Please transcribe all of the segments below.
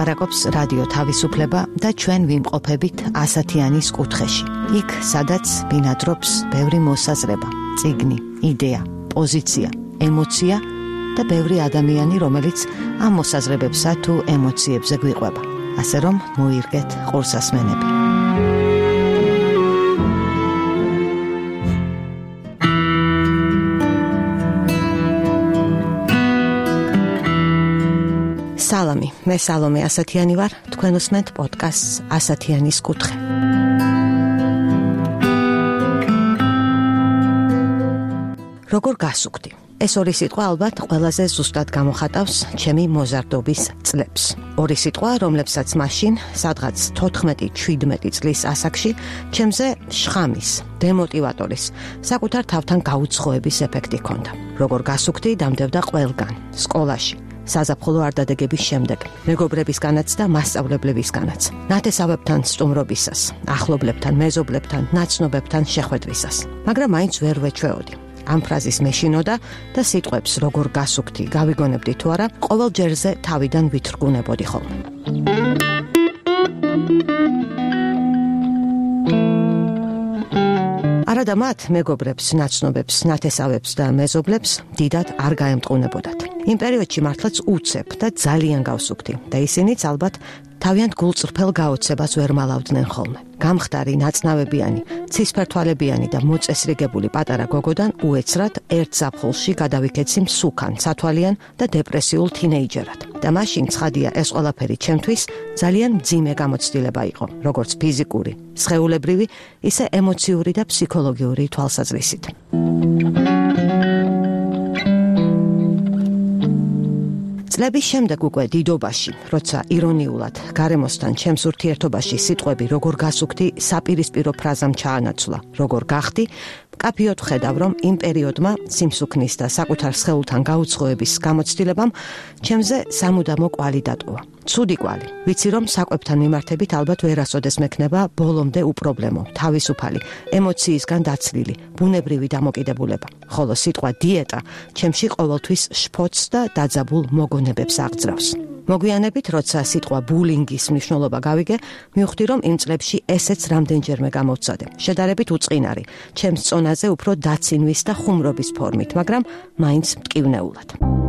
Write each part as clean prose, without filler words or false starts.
ლაპარაკობს რადიო თავისუფლება და ჩვენ ვიმყოფებით ასათიანის კუთხეში. იქ, სადაც ბინადრობს ბევრი მოსაზრება, წიგნი, იდეა, პოზიცია, ემოცია და ბევრი ადამიანი, რომელიც ამ მოსაზრებებსა თუ ემოციებზე გვიყვება. ასე რომ მოირგეთ ყურსასმენები. სალამი, მე სალომე ასათიანი ვარ, თქვენ უსმენთ პოდკასტს ასათიანის კუთხე. როგორ გასუქდი? ეს ორი სიტყვა ალბათ ყველაზე ზუსტად გამოხატავს ჩემი მოზარდობის წლებს. ორი სიტყვა, რომლებსაც მაშინ, სადღაც 14-17 წლის ასაკში, ჩემზე შხამის, დემოტივატორის, საკუთარ თავთან გაუცხოების ეფექტი ჰქონდა. როგორ გასუქდი, დამდევდა ყველგან, სკოლაში. საზაფხულო არდადეგების შემდეგ, მეგობრებისგანაც და მასწავლებლებისგანაც, ნათესავებთან სტუმრობისას, ახლობლებთან, მეზობლებთან, ნაცნობებთან შეხვედრისას. მაგრამ მაინც ვერ ვეჩვეოდი. ამ ფრაზის მეშინოდა და სიტყვებს როგორ გასუქდი, გავიგონებდი თუ არა, ყოველ ჯერზე თავიდან ვითრგუნებოდი ხოლმე. არადა მათ მეგობრებს, ნაცნობებს, ნათესავებს და მეზობლებს დიდად არ გაემტყუნებოდათ. იმ პერიოდში მართლაც უცებ და ძალიან გავსუქდი და ისინიც ალბათ თავიანთ გულწრფელ გაოცებას ვერ მალავდნენ ხოლმე. გამხდარი, ნაწნავებიანი, ცისფერთვალებიანი და მოწესრიგებული პატარა გოგოდან უეცრად ერთ ზაფხულში გადავიქეცი მსუქან, სათვალიან და დეპრესიულ თინეიჯერად. და მაშინ ცხადია, ეს ყველაფერი ჩემთვის ძალიან მძიმე გამოცდილება იყო, როგორც ფიზიკური, სხეულებრივი, ისე ემოციური და ფსიქოლოგიური თვალსაზრისით. წლების შემდეგ უკვე დიდობაში, როცა ირონიულად გარემოსთან ჩემს ურთიერთობაში სიტყვები როგორ გასუქდი საპირისპირო ფრაზამ ჩაანაცვლა, როგორ გახდი, მკაფიოდ ვხედავ, რომ იმ პერიოდმა სიმსუქნის და საკუთარ სხეულთან გაუცხოების გამოცდილებამ ჩემზე სამუდამო კვალი დატოვა. ცუდი კვალი. ვიცი, რომ საკვებთან მიმართებით ალბათ ვერასოდეს მექნება ბოლომდე უპრობლემო, თავისუფალი, ემოციისგან დაცლილი, ბუნებრივი დამოკიდებულება. ხოლო სიტყვა დიეტა ჩემში ყოველთვის შფოთს და დაძაბულ მოგონებებს აღძრავს. მოგვიანებით, როცა სიტყვა ბულინგის მნიშვნელობა გავიგე, მივხვდი, რომ იმ წლებში ესეც რამდენჯერმე გამოვცადე. შედარებით უწყინარი, ჩემს წონაზე უფრო დაცინვის და ხუმრობის ფორმით, მაგრამ მაინც მტკივნეულად.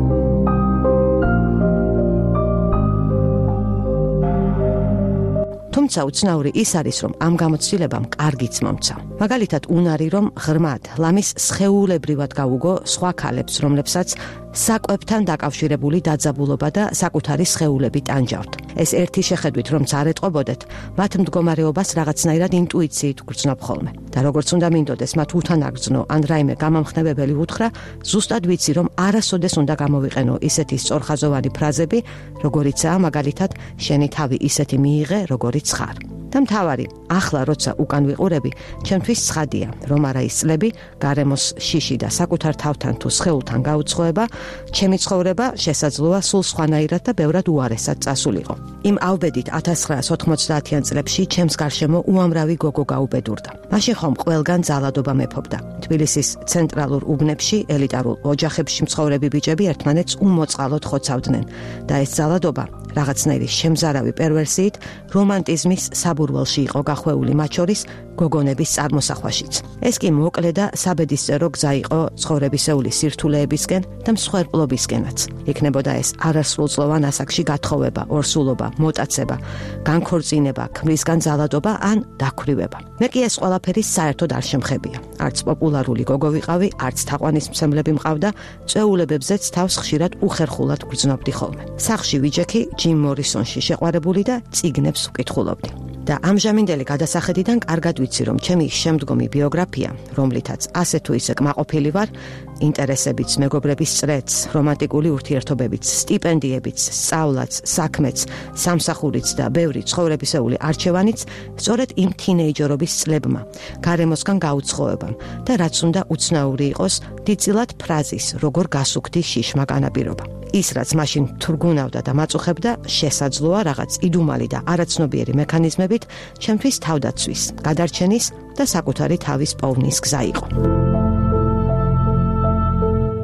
თუმცა უცნაური ის არის, რომ ამ გამოცდილებამ კარგიც მომცა. მაგალითად, უნარი, რომ ღრმად, ლამის სხეულებრივად გავუგო სხვა ქალებს, რომლებსაც საკვებთან დაკავშირებული დაძაბულობა და საკუთარი სხეულები ტანჯავთ. ეს ერთი შეხედვით, რომც არ ეტყობოდეთ, მათ მდგომარეობას რაღაცნაირად ინტუიციით გრძნობ ხოლმე. და როგორც უნდა მინდოდეს, მათ უთანაგრძნო ან რაიმე გამამხნევებელი უთხრა, ზუსტად ვიცი, რომ არასოდეს უნდა გამოვიყენო ისეთი სწორხაზოვანი ფრაზები, როგორიცაა მაგალითად, შენი თავი ისეთი მიიღე, როგორიც ხარ. და მთავარი, ახლა როცა უკან ვიყურები, ჩემთვის ცხადია, რომ არა ის წლები, გარემოს შიში და საკუთარ თავთან თუ სხეულთან გაუცხოება, ჩემი ცხოვრება შესაძლოა სულ სხვანაირად და ბევრად უარესად წასულიყო. იმ ავბედით 1990-იან წლებში ჩემს გარშემო უამრავი გოგო გაუბედურდა. მაშინ ხომ ყველგან ძალადობა მეფობდა. თბილისის ცენტრალურ უბნებში, ელიტარულ ოჯახებში მცხოვრები ბიჭები ერთმანეთს უმოწყალოდ ხოცავდნენ და ეს ძალადობა რაღაცნაირი შემზარავი პერვერსიით რომანტიზმის საბურველში იყო გახვეული, მათ შორის გოგონების წარმოსახვაშიც. ეს კი მოკლე და საბედისწერო გზა იყო ცხოვრებისეული სირთულეებისკენ და მსხვერპლობისკენაც. იქნებოდა ეს არასრულწლოვან ასაკში გათხოვება, ორსულობა, მოტაცება, განქორწინება, ქმრისგან ძალადობა ან დაქვრივება. მე კი ეს ყველაფერი საერთოდ არ შემხებია. არც პოპულარული გოგო ვიყავი, არც თაყვანისმცემლები მყავდა, წვეულებებზეც თავს ხშირად უხერხულად გრძნობდი ხოლმე. სახლში ვიჯექი, ჯიმ მორისონში შეყვარებული და წიგნებს ვკითხულობდი. და ამჟამინდელი გადასახედიდან კარგად ვიცი, რომ ჩემი შემდგომი ბიოგრაფია, რომლითაც ასე თუ ისე კმაყოფილი ვარ, ინტერესებიც, მეგობრების წრეც, რომანტიკული ურთიერთობებიც, სტიპენდიებიც, სწავლაც, საქმეც, სამსახურიც და ბევრი ცხოვრებისეული არჩევანიც, სწორედ იმ თინეიჯერობის წლებმა, გარემოსგან გაუცხოებამ და რაც უნდა უცნაური იყოს, დიდწილად ფრაზის, როგორ გასუქდი შიშმა განაპირობა. ის, რაც მაშინ თურგუნავდა და მაწუხებდა, შესაძლოა რაღაც იდუმალი და არაცნობიერი მექანიზმებით ჩემთვის თავდაცვის, გადარჩენის და საკუთარი თავის პოვნის გზა იყო.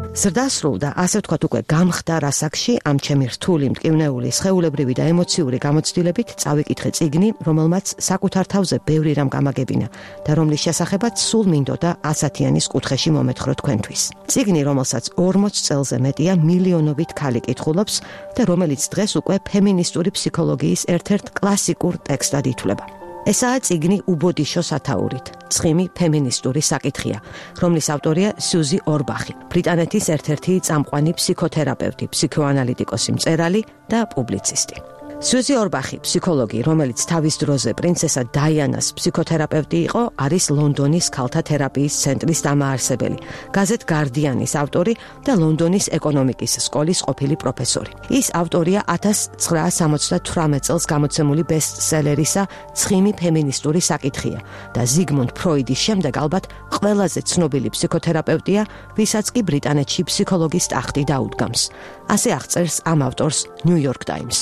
ზრდასრულდა, ასე ვთქვათ, უკვე გამხდარ ასაკში ამ ჩემი რთული, მტკივნეული, სხეულებრივი და ემოციური გამოცდილებით წავიკითხე წიგნი, რომელმაც საკუთარ თავზე ბევრი რამ გამაგებინა და რომლის შესახებაც სულ მინდოდა 100-იანის კუთხეში მომეთხრო თქვენთვის. წიგნი, რომელსაც 40 წელზე მეტია მილიონობით ქალი კითხულობს და რომელიც დღეს უკვე ფემინისტური ფსიქოლოგიის ერთ-ერთ კლასიკურ ტექსტად ითვლება. ესაა წიგნი უბოდიშო სათაურით, ცხიმი ფემინისტური საკითხია, რომლის ავტორია სიუზი ორბახი, ბრიტანეთის ერთ-ერთი წამყვანი ფსიქოთერაპევტი, ფსიქოანალიტიკოსი, მწერალი და პუბლიცისტი. სიუზი ორბახი, ფსიქოლოგი, რომელიც თავის დროზე პრინცესა დაიანას ფსიქოთერაპევტი იყო, არის ლონდონის ქალთა თერაპიის ცენტრის დამაარსებელი, გაზეთ გარდიანის ავტორი და ლონდონის ეკონომიკის სკოლის ყოფილი პროფესორი. ის ავტორია 1978 წელს გამოცემული ბესტსელერისა ცხიმი ფემინისტური საკითხია და ზიგმუნდ ფროიდის შემდეგ ალბათ ყველაზე ცნობილი ფსიქოთერაპევტია, ვისაც კი ბრიტანეთში ფსიქოლოგის ტახტი დაუდგამს. ასე აღწერს ამ ავტორს New York Times.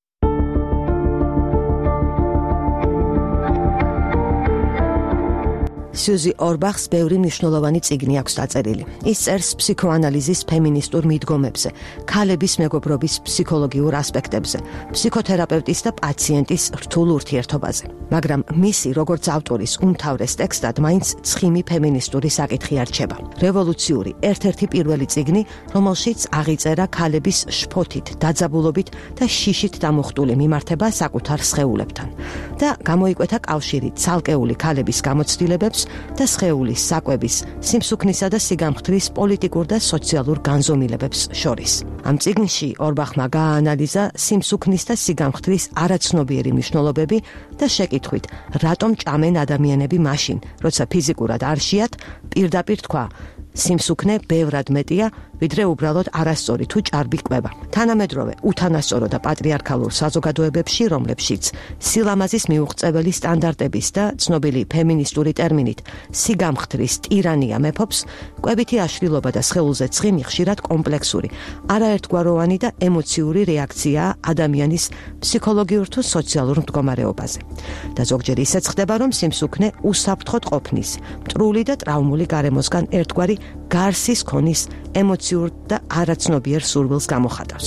სიუზი ორბახს ბევრი მნიშვნელოვანი წიგნი აქვს დაწერილი. ის წერს ფსიქოანალიზის ფემინისტურ მიდგომებზე, ქალების მეგობრობის ფსიქოლოგიურ ასპექტებზე, ფსიქოთერაპევტის და პაციენტის რთულ ურთიერთობაზე. მაგრამ მისი, როგორც ავტორის უმთავრეს ტექსტად, მაინც ცხიმი ფემინისტური საკითხი არჩება. რევოლუციური, ერთ-ერთი პირველი წიგნი, რომელშიც აღიწერა ქალების შფოთით, დაძაბულობით და შიშით დამუხტული მიმართება საკუთარ სხეულებთან და გამოიკვეთა კავშირი ცალკეული ქალების გამოცდილებებს და სხეულის საკვების, სიმსუქნისა და სიგამხდრის პოლიტიკურ და სოციალურ განზომილებებს შორის. ამ წიგნში ორბახმა გააანალიზა სიმსუქნის და სიგამხდრის არაცნობიერი მნიშვნელობები და შეკითხვით, რატომ ჭამენ ადამიანები მაშინ, როცა ფიზიკურად არ შეათ, პირდაპირ თქვა, სიმსუქნე ბევრად მეტია, ვიდრე უბრალოდ არასწორი თუ ჭარბი კვება. თანამედროვე, უთანასწორო და პატრიარქალურ საზოგადოებებში, რომლებშიც სილამაზის მიუღწეველი სტანდარტების და ცნობილი ფემინისტური ტერმინით სიგამხდრის ტირანია მეფობს, კვებითი აშლილობა და სხეულზე ცხიმი ხშირად კომპლექსური, არაერთგვაროვანი და ემოციური რეაქციაა ადამიანის ფსიქოლოგიურ თუ სოციალურ მდგომარეობაზე. და ზოგჯერ ისეც ხდება, რომ სიმსუქნე უსაფრთხოდ ყოფნის, მტრული და ტრავმული გარემოსგან ერთგვარი გარსის ქონის ემოციურ და არაცნობიერ სურვილს გამოხატავს.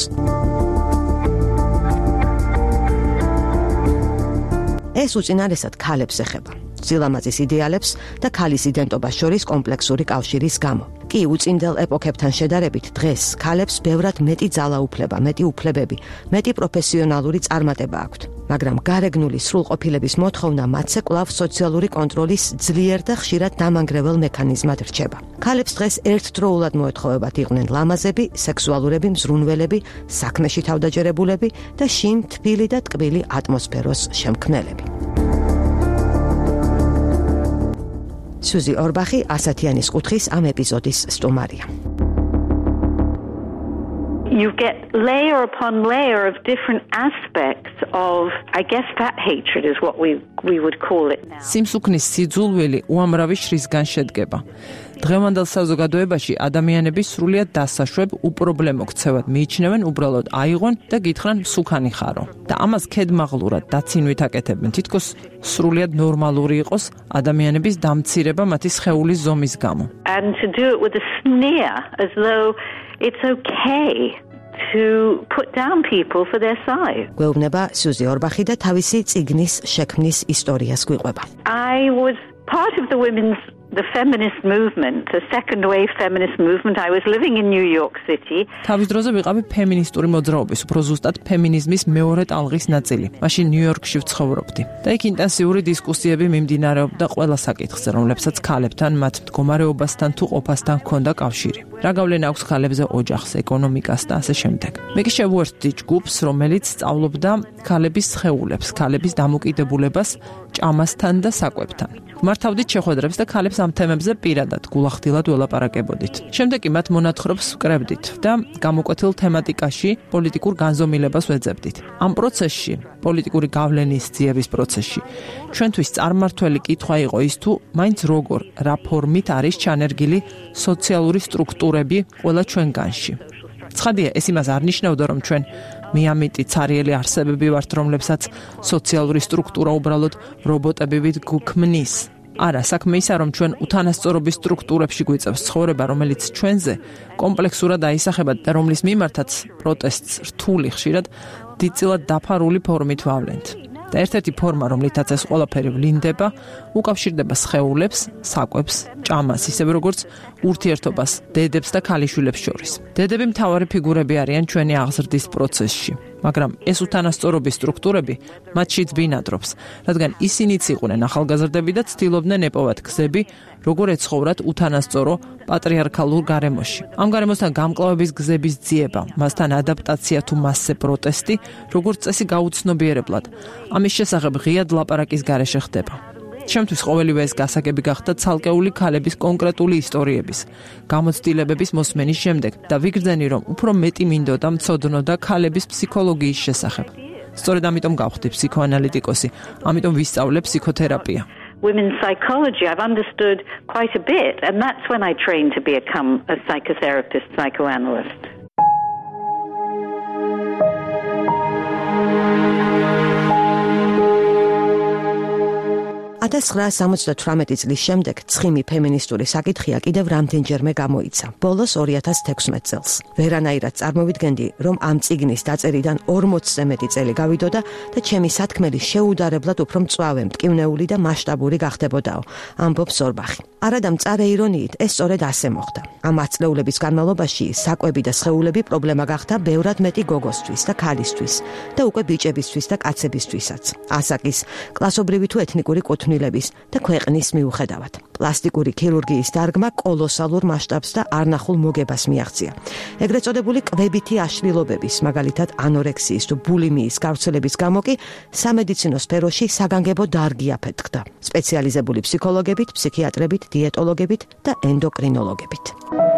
ეს უწინარესად ქალებს ეხება, სილამაზის იდეალებს და ქალის იდენტობას შორის კომპლექსური კავშირის გამო. კი უწინდელ ეპოქებთან შედარებით დღეს ქალებს ბევრად მეტი ძალაუფლება, მეტი უფლებები, მეტი პროფესიონალური წარმატება აქვთ. მაგრამ გარეგნული სრულყოფილების მოთხოვნა მათზე კვლავ სოციალური კონტროლის ძლიერ და ხშირად დამანგრეველ მექანიზმად რჩება. ქალებს დღეს ერთდროულად მოეთხოვებათ იყვნენ ლამაზები, სექსუალურები, მზრუნველები, საქმეში თავდაჯერებულები და შინ თბილი და ტკბილი ატმოსფეროს შემქმნელები. სიუზი ორბახი 100-იანის კუთხის ამ ეპიზოდის სტუმარია. You get layer upon layer of different aspects of, I guess, that hatred is what we would call it now. სიმსუქნის სიძულველი უამრავი შრისგან შედგება. დღევანდელ საზოგადოებაში ადამიანები სრულიად დასაშვებ უპრობლემო ქცევად მიიჩნევენ უბრალოდ აიღონ და გითხრან მსუქანი ხარო. და ამას ქედმაღლურად დაცინვით აკეთებენ, თითქოს სრულიად ნორმალური იყოს ადამიანების დამცირება მათი სხეულის ზომის გამო. And to do it with a sneer as though it's okay to put down people for their size. გვეუბნება სიუზი ორბახი და თავისი წიგნის შექმნის ისტორიას გვიყვება. I was part of the feminist movement, the second wave feminist movement. I was living in New York City. თავის დროზე ვიყავი ფემინისტური მოძრაობის, უფრო ზუსტად ფემინიზმის მეორე ტალღის ნაწილი. მაშინ ნიუ-იორკში ვცხოვრობდი. და იქ ინტენსიური დისკუსიები მიმდინარეობდა ყველა საკითხზე, რომლებსაც ქალებთან, მათ მდგომარეობასთან თუ ყოფასთან ჰქონდა კავშირი. რა გავლენა აქვს ქალებზე ოჯახს, ეკონომიკას და ასე შემდეგ. მე კი შევუერთდი ჯგუფს, რომელიც სწავლობდა ქალების სხეულებს, ქალების დამოკიდებულებას ჭამასთან და საკვებთან. მართავდით შეხვედრებს და ქალებს ამ თემებზე პირადად გულახდილად ველაპარაკებოდით. შემდეგ კი მათ მონათხრობს ვკრებდით და გამოკვეთილ თემატიკაში პოლიტიკურ განზომილებას ვეძებდით. ამ პროცესში, პოლიტიკური გავლენის ძიების პროცესში, ჩვენთვის წარმართველი კითხვა იყო ის თუ მაინც როგორ, რა ფორმით არის ჩანერგილი სოციალური სტრუქტურები ყველა ჩვენგანში. ცხადია, ეს იმას არ ნიშნავდა, რომ ჩვენ მიამიტი ცარიელი არსებები ვართ, რომლებსაც სოციალური სტრუქტურა უბრალოდ რობოტები გვქმნის. არა, საქმე ისაა, რომ ჩვენ უთანასწორობის სტრუქტურებში გვიწევს ცხოვრება, რომელიც ჩვენზე კომპლექსურად აისახება და რომლის მიმართაც პროტესტს რთული ხშირად დიდწილად დაფარული ფორმით ვავლენთ. და ერთ-ერთი ფორმა, რომლითაც ეს ყველაფერი ვლინდება, უკავშირდება სხეულებს, საკვებს, ჭამას, ისევე როგორც ურთიერთობას დედებს და ქალიშვილებს შორის. დედები მთავარი ფიგურები არიან ჩვენი აღზრდის პროცესში, მაგრამ ეს უთანასწორობის სტრუქტურები მათშიც ბინადრობს, რადგან ისინიც იყვნენ ახალგაზრდები და ცდილობდნენ ეპოვათ გზები, როგორ ეცხოვრათ უთანასწორო პატრიარქალურ გარემოში. ამ გარემოსთან გამკლავების გზების ძიება, მასთან ადაპტაცია თუ მასზე პროტესტი, როგორც წესი გაუცნობიერებლად. ამის შესახებ ღიად ლაპარაკის გარეშე ხდება. ჩემთვის ყოველივე ეს გასაგები გახდა ცალკეული ქალების კონკრეტული ისტორიების, გამოცდილებების მოსმენის შემდეგ და ვიგრძენი, რომ უფრო მეტი მინდოდა მცოდნოდა ქალების ფსიქოლოგიის შესახებ. სწორედ ამიტომ გავხდი ფსიქოანალიტიკოსი, ამიტომ ვისწავლე ფსიქოთერაპია. Women's psychology, I've understood quite a bit, and that's when I trained to become a psychotherapist, psychoanalyst. Ათას 1978 წლის შემდეგ ცხიმი ფემინისტური საკითხია კიდევ რამდენჯერმე გამოიცა. ბოლოს 2016 წელს. ვერანაირად წარმოვიდგენდი, რომ ამ წიგნის დაწერიდან 40-ზე მეტი წელი გავიდოდა და ჩემი სათქმელი შეუდარებლად უფრო მწვავე, მტკივნეული და მასშტაბური გახდებოდაო, ამბობს ორბახი. არადა მწარე ირონიით, ეს სწორედ ასე მოხდა. ამ ათწლეულების განმავლობაში საკვები და სხეულები პრობლემა გახდა ბევრად მეტი გოგოსთვის და ქალისთვის და უკვე ბიჭებისთვის და კაცებისთვისაც. ასაკის, კლასობრივი თუ ეთნიკური კუთვნილების და ქვეყნის მიუხედავად. პლასტიკური ქირურგიის დარგმა კოლოსალურ მასშტაბს და არნახულ მოგებას მიაღწია. ეგრეთ წოდებული კვებითი აშლილობების, მაგალითად ანორექსიის თუ ბულიმიის გავრცელების გამო კი სამედიცინო სფეროში საგანგებო დარგი აფეთქდა. სპეციალიზებული ფსიქოლოგებით, ფსიქიატრებით, დიეტოლოგებით და ენდოკრინოლოგებით.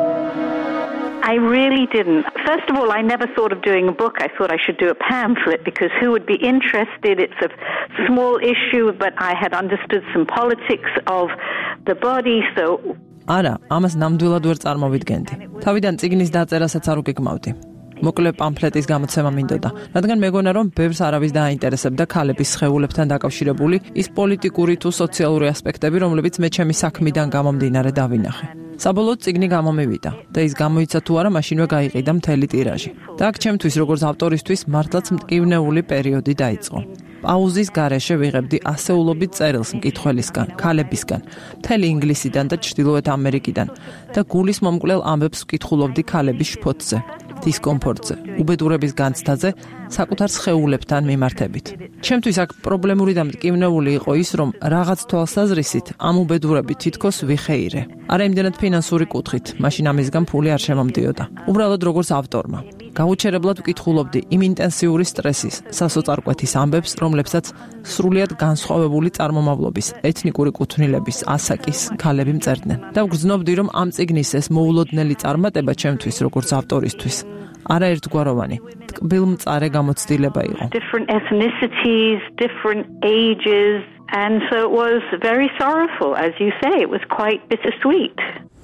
I really didn't. First of all, I never thought of doing a book. I thought I should do a pamphlet because who would be interested? It's a small issue, but I had understood some politics of the body, so... არა, ამას ნამდვილად ვერ წარმოვიდგენდი. თავიდან წიგნის დაწერასაც არ უგეგმავდი. მოკლე პამფლეტის გამოცემა მინდოდა, რადგან მეგონა, რომ ბევრს არავის დააინტერესებდა ქალების სხეულებთან დაკავშირებული ის პოლიტიკური თუ სოციალური ასპექტები, რომლებიც მე ჩემი საქმიდან გამომდინარე დავინახე. საბოლოოდ წიგნი გამომივიდა და ის გამოიცა თუ არა, მაშინვე გაიყიდა მთელი ტირაჟი. და აქ ჩემთვის, როგორც ავტორისთვის, მართლაც მტკივნეული პერიოდი დაიწყო. პაუზის გარეშე ვიღებდი ასეულობით წერილს მკითხველისგან, ქალებისგან, მთელი ინგლისიდან და ჩრდილოეთ ამერიკიდან და გულის მომკვლელ ამბებს ვკითხულობდი ქალების შფოთზე, დისკომფორტზე, უბედურების განცდაზე, საკუთარ სხეულებთან მიმართებით. ჩემთვის აქ პრობლემური და მტკივნეული იყო ის, რომ რაღაც თვალსაზრისით ამ უბედურებით თითქოს ვიხეირე. არა იმდენად ფინანსური კუთხით, მაშინ ამისგან ფული არ შემომდიოდა. უბრალოდ როგორც ავტორმა. გაუჩერებლად ვკითხულობდი იმ ინტენსიური სტრესის, სასოწარკვეთის ამბებს, რომლებსაც სრულიად განსხვავებული წარმომავლობის, ეთნიკური კუთვნილების, ასაკის ქალები მწერდნენ. და ვგრძნობდი, რომ ამ წიგნის ეს მოულოდნელი წარმატება ჩემთვის, როგორც ავტორისთვის, არაერთგვაროვანი, ტკბილმწარე გამოცდილება იყო. Different ethnicities, different ages, and so it was very sorrowful, as you say. It was quite bittersweet.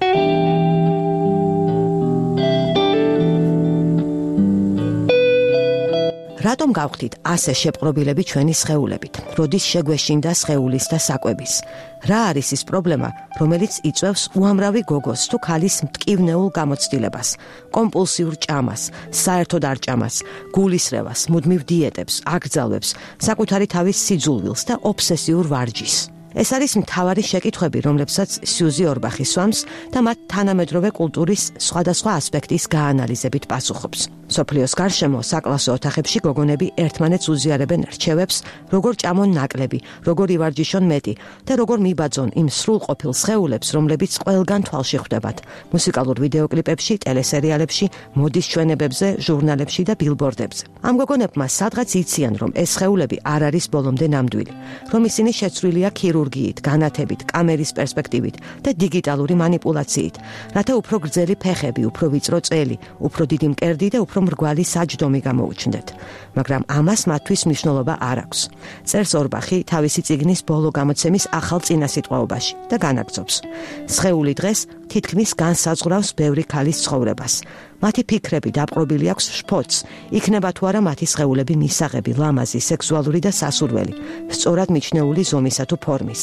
რატომ გავხდით ასე შეპყრობილები ჩვენი სხეულებით? როდის შეგვეშინდა სხეულის და საკვების? რა არის ის პრობლემა, რომელიც იწვევს უამრავი გოგოს თუ ქალის მტკივნეულ გამოცდილებას, კომპულსიურ ჭამას, საერთოდ არ ჭამას, გულისრევას, მუდმივ დიეტებს, აკრძალვებს, საკუთარი თავის სიძულვილს და ობსესიურ ვარჯიშს? ეს არის მთავარი შეკითხვები, რომლებსაც სიუზი ორბახი სვამს და მათ თანამედროვე კულტურის სხვადასხვა ასპექტის გაანალიზებით პასუხობს. სოფლიოს გარშემო საკლასო ოთახებში გოგონები ერთმანეთს უზიარებენ რჩევებს, როგორ ჭამონ ნაკლები, როგორ ივარჯიშონ მეტი და როგორ მიბაძონ იმ სრულყოფილ სხეულებს, რომლებიც ყველგან თვალში ხვდებათ. მუსიკალურ ვიდეოკლიპებში, ტელესერიალებში, მოდის ჩვენებებზე, ჟურნალებში და ბილბორდებზე. ამ გოგონებმა სადღაც იციან, რომ ეს სხეულები არ არის ბოლომდე ნამდვილი, რომ ისინი შეცვლილია ქირურგიით, განათებით, კამერის პერსპექტივით და დიგიტალური манипуляციით, რათა უფრო გრძელი ფეხები, უფრო ვიწრო წელი, უფრო დიდი მკერდი და უფრო მრგვალი საჯდომი გამოუჩნდეთ. მაგრამ ამას მათთვის მნიშვნელობა არ აქვს. წერს ორბახი თავისი წიგნის ბოლო გამოცემის ახალ წინასიტყვაობაში და განაგრძობს. სხეული დღეს თითქმის განსაზღვრავს ბევრი ქალის ცხოვრებას. მათი ფიქრები დაპყრობილი აქვს შფოთს, იქნება თუ არა მათი სხეულები მისაღები, ლამაზი, სექსუალური და სასურველი, სწორად მიჩნეული ზომისა თუ ფორმის.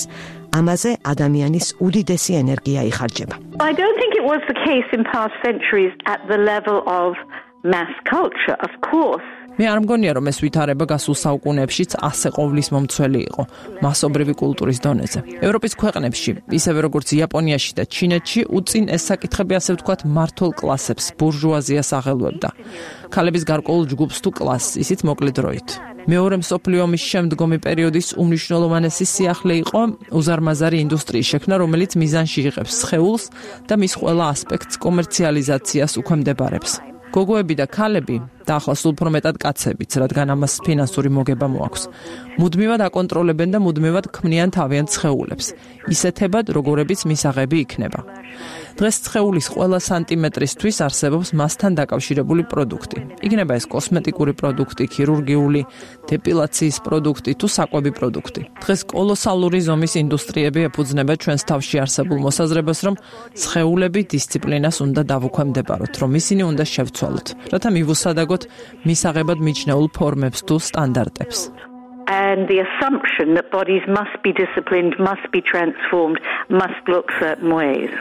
ამაზე ადამიანის უდიდესი ენერგია იხარჯება. I don't think it was the case in past centuries at the level of mass culture, of course. მე არ მგონია, რომ ეს ვითარება გასულ საუკუნეებშიც ასე ყოვლის მომცველი იყო მასობრივი კულტურის დონეზე. ევროპის ქვეყნებში, ისევე როგორც იაპონიაში და ჩინეთში, უწინ ეს საკითხები ასე ვთქვათ მართულ კლასებს, ბურჟუაზიას აღელვებდა. ქალების გარკვეულ ჯგუფს თუ კლასს, ისიც მოკლე დროით. მეორე მსოფლიო ომის შემდგომი პერიოდის უმნიშვნელოვანესი სიახლე იყო უზარმაზარი ინდუსტრიის შექმნა, რომელიც მიზანში იღებს სხეულს და მის ყველა ასპექტს კომერციალიზაციას უქვემდებარებს. გოგოები და ქალები და ახლა სულ უფრო მეტად კაცებიც, რადგან ამას ფინანსური მოგება მოაქვს. მუდმივად აკონტროლებენ და მუდმივად ქმნიან თავიანთ სხეულებს, ისეთებად, როგორებიც მისაღები იქნება. დღეს სხეულის ყველა სანტიმეტრისთვის არსებობს მასთან დაკავშირებული პროდუქტი. იქნება ეს კოსმეტიკური პროდუქტი, ქირურგიული, დეპილაციის პროდუქტი თუ საკვები პროდუქტი. დღეს კოლოსალური ზომის ინდუსტრიები ეფუძნება ჩვენს თავში არსებულ მოსაზრებას, რომ სხეულები დისციპლინას უნდა დავუქვემდებაროთ, რომ ისინი უნდა შევცვალოთ, რათა მივუსადაგოთ მისაღებად მიჩნეულ ფორმებს თუ სტანდარტებს. And the assumption that bodies must be disciplined, must be transformed, must look certain ways.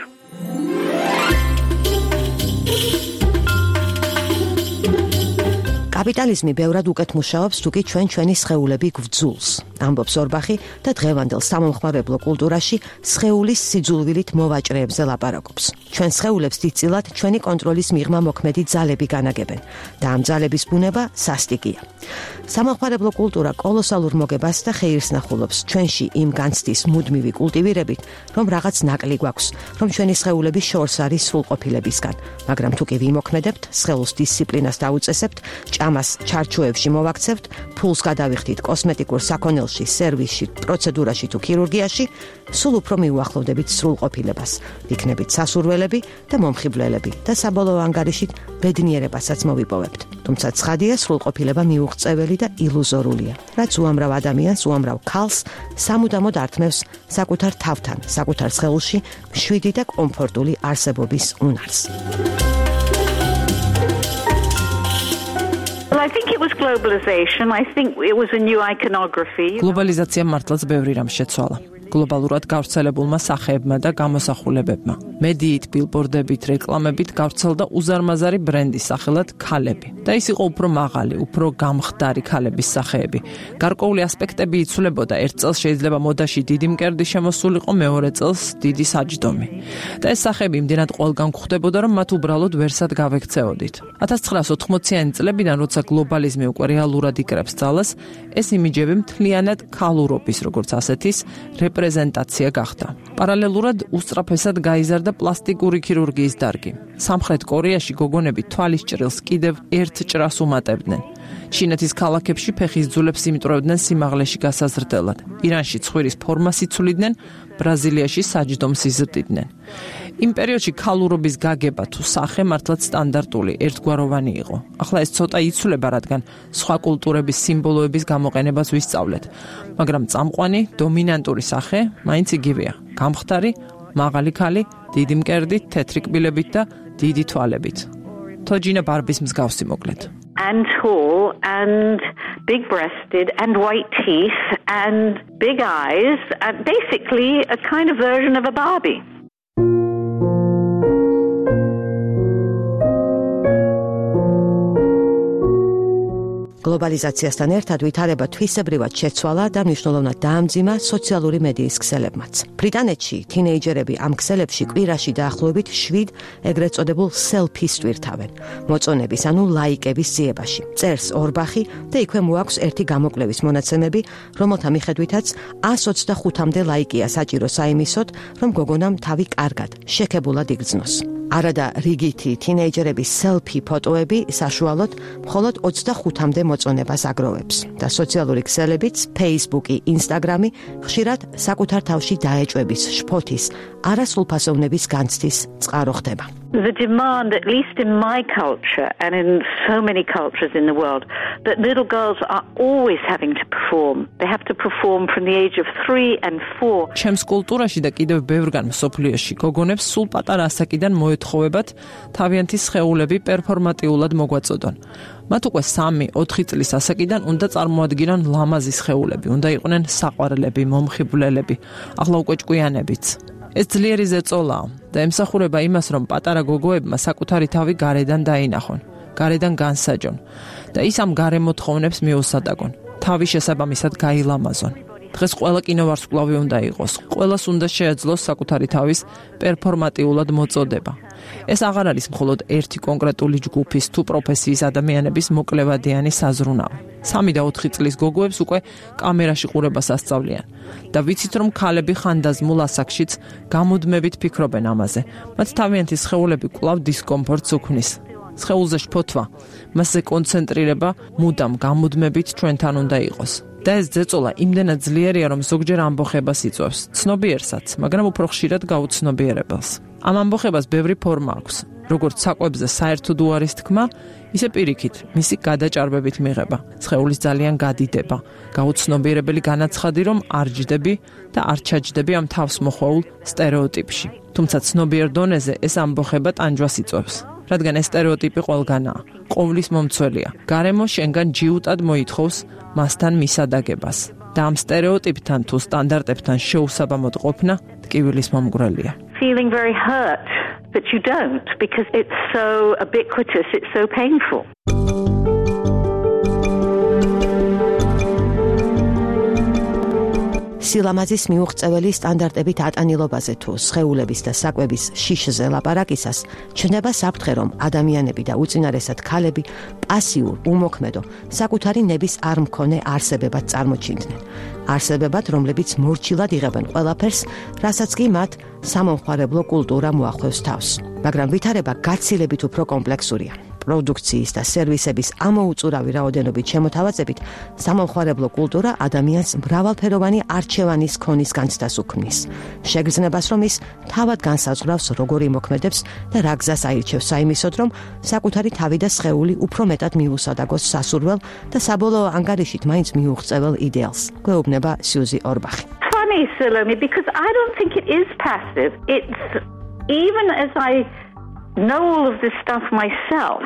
კაპიტალიზმი ბევრად უკეთ მუშაობს, თუკი ჩვენი სხეულები გვძულს. ამბობს ორბახი და დღევანდელ სამომხმარებლო კულტურაში სხეულის სიძულვილით მოვაჭრეებზე ლაპარაკობს. ჩვენ სხეულებს დიდწილად ჩვენი კონტროლის მიღმა მოქმედი ძალები განაგებენ და ამ ძალების ბუნება სასტიკია. სამომხმარებლო კულტურა კოლოსალურ მოგებას და ხეირს ნახულობს ჩვენში იმ განცდის მუდმივი კულტივირებით, რომ რაღაც ნაკლი გვაქვს, რომ ჩვენი სხეულები შორს არის სრულყოფილებისგან, მაგრამ თუკი ვიმოქმედებთ, სხეულს დისციპლინას დაუწესებთ, ჭამას ჩარჩოებში მოვაქცევთ, ფულს გადავიხდით კოსმეტიკურ საქონელში, სერვისში, პროცედურაში თუ ქირურგიაში, სულ უფრო მიუახლოვდებით სრულყოფილებას, ვიქნებით სასურველები და მომხიბვლელები და საბოლოო ანგარიშით ბედნიერებასაც მოვიპოვებთ. თუმცა ცხადია, სრულყოფილება მიუღწეველი და ილუზორულია, რაც უამრავ ადამიანს, უამრავ ქალს სამუდამოდ ართმევს საკუთარ თავთან, საკუთარ სხეულში მშვიდი და კომფორტული არსებობის უნარს. Well, I think it was globalization. I think it was a new iconography. გლობალიზაცია მართლაც ბევრი რამ შეცვალა. გლობალურად გავრცელებულმა სახეებმა და გამოსახულებებმა. მედიით, ბილბორდებით, რეკლამებით გავრცელდა უზარმაზარი ბრენდის სახელად ქალები. და ის იყო უფრო მაღალი, უფრო გამხდარი ქალების სახეები. გარკვეული ასპექტები იცვლებოდა. ერთ წელს შეიძლება მოდაში დიდი მკერდი შემოსულიყო, მეორე წელს დიდი საჯდომი. და ეს სახეები იმდენად ყველგან გვხვდებოდა, რომ მათ უბრალოდ ვერსად გავექცეოდით. 1980-იანი წლებიდან, როცა გლობალიზმი უკვე რეალურად იკრებს ძალას, ეს იმიჯები მთლიანად ქალურობის, როგორც ასეთის, რეპრეზენტაცია გახდა. პარალელურად უსწრაფესად გაიზარდა პლასტიკური ქირურგიის დარგი. სამხრეთ კორეაში გოგონები თვალის ჭრილს კიდევ ერთ ჭრას უმატებდნენ. ჩინეთის ქალაქებში ფეხის ძულებს იმტვრევდნენ სიმაღლეში გასაზრდელად. ირანში ცხვირის ფორმას იცვლიდნენ, ბრაზილიაში საჯდომს იზრდიდნენ. იმ პერიოდში ქალურობის გაგება თუ სახე მართლაც სტანდარტული, ერთგვაროვანი იყო. ახლა ეს ცოტა იცვლება, რადგან სხვა კულტურების სიმბოლოების გამოყენებას ვისწავლეთ. მაგრამ წამყვანი, დომინანტური სახე მაინც იგივეა. გამხდარი, მაღალი ქალი, დიდი მკერდით, თეთრი კბილებით და დიდი თვალებით. თოჯინა ბარბის მსგავსი მოკლედ. And tall and big-breasted and white teeth and big eyes, and basically a kind of version of a Barbie. გლობალიზაციასთან ერთად ვითარება თვისებრივად შეცვალა და მნიშვნელოვნად დაამძიმა სოციალური მედიის ქსელებმაც. ბრიტანეთში თინეიჯერები ამ ქსელებში კვირაში დაახლოებით 7 ეგრეთ წოდებულ სელფის ტვირთავენ, მოწონების ანუ ლაიკების ძიებაში. წერს ორბახი და იქვე მოაქვს ერთი გამოკვლევის მონაცემები, რომელთა მიხედვითაც 125-მდე ლაიკია საჭირო საიმისოდ, რომ გოგონამ თავი კარგად, შექებულად იგრძნოს. არადა რიგითი თინეიჯერების სელფი ფოტოები საშუალოდ მხოლოდ 25-მდე მოწონებას აგროვებს და სოციალური ქსელებიც, Facebook-ი, Instagram-ი ხშირად საკუთარ თავში დაეჭვების, შფოთის, არასრულფასოვნების განცდის წყარო ხდება. The demand, at least in my culture and in so many cultures in the world, that little girls are always having to perform. They have to perform from the age of 3 and 4. ჩემს კულტურაში და კიდევ ბევრგან მსოფლიოში გოგონებს სულ პატარა ასაკიდან მოეთხოვებათ თავიანთი სხეულები პერფორმატიულად მოგვაწოდონ. მათ უკვე 3-4 წლის ასაკიდან უნდა წარმოადგინონ ლამაზი სხეულები, უნდა იყვნენ საყვარლები, მომხიბვლელები, ახლა უკვე ჭკვიანებიც. ეს ძლიერი ზეწოლაა და ემსახურება იმას, რომ პატარა გოგოებმა საკუთარი თავი გარედან დაინახონ, გარედან განსაჯონ და ის ამ გარემოთხოვნებს მიუსადაგონ, თავის შესაბამისად გაილამაზონ. დღეს ყველა კინოვარსკვლავი უნდა იყოს, ყველას უნდა შეეძლოს საკუთარი თავის პერფორმატიულად მოწოდება. ეს აღარ არის მხოლოდ ერთი კონკრეტული ჯგუფის თუ პროფესიის ადამიანების მოკლევადიანი საზრუნავი. 3 და 4 წლის გოგოებს უკვე კამერაში ყურებას ასწავლიან და ვიცით რომ ქალები ხანდაზმულ ასაკშიც გამუდმებით ფიქრობენ ამაზე. მათ თავიანთი სხეულები კვლავ დისკომფორტს უქმნის. სხეულზე შფოთვა, მასზე კონცენტრირება მუდამ გამუდმებით ჩვენთან უნდა იყოს. და ეს ზეწოლა იმდენად ძლიერია, რომ ზოგჯერ ამბოხებას იწვევს, ცნობიერსაც, მაგრამ უფრო ხშირად გაუცნობიერებელს. ამ ამბოხებას ბევრი ფორმა აქვს, როგორც საკვებზე საერთოდ უარის თქმა, ისე პირიქით, მისი გადაჭარბებით მიღება, სხეულის ძალიან გადიდება, გაუცნობიერებელი განაცხადი, რომ არ ჯდები და არ ჩაჯდები ამ თავსმოხვეულ სტერეოტიპში. თუმცა ცნობიერ დონეზე ეს ამბოხება ტანჯვას იწვევს. რადგან ეს სტერეოტიპი ყველგანაა, ყოვლის მომცველია. გარემო შენგან ჯიუტად მოითხოვს მასთან მისადაგებას. და ამ სტერეოტიპთან თუ სტანდარტებთან შეუსაბამოდ ყოფნა ტკივილის მომგვრელია. Feeling very hurt that you don't because it's so ubiquitous, it's so painful. სილამაზის მიუღწეველი სტანდარტებით ატანილობაზე თუ სხეულების და საკვების შიშზე ლაპარაკისას ჩნდება საფრთხე, რომ ადამიანები და უწინარესად ქალები პასიურ, უმოქმედო, საკუთარი ნების არ მქონე არსებებად წარმოჩინდნენ. არსებებად, რომლებიც მორჩილად იღებენ ყველაფერს, რასაც კი მათ სამომხმარებლო კულტურა მოახვევს თავს. მაგრამ ვითარება გაცილებით უფრო კომპლექსურია. პროდუქციის და სერვისების ამოუწურავი რაოდენობით შემოთავაზებით, სამომხმარებლო კულტურა ადამიანს მრავალფეროვანი არჩევანის ქონის განცდას უქმნის. შეგრძნებას, რომ ის თავად განსაზღვრავს, როგორ იმოქმედებს და რა გზას აირჩევს საიმისოდ, რომ საკუთარი თავი და სხეული უფრო მეტად მიუსადაგოს სასურველ და საბოლოო ანგარიშით მაინც მიუღწეվել იდეალს. გვეუბნება სიუზი ორბახი. Funny, Salome, because I don't think it is passive. It's even as I know all of this stuff myself.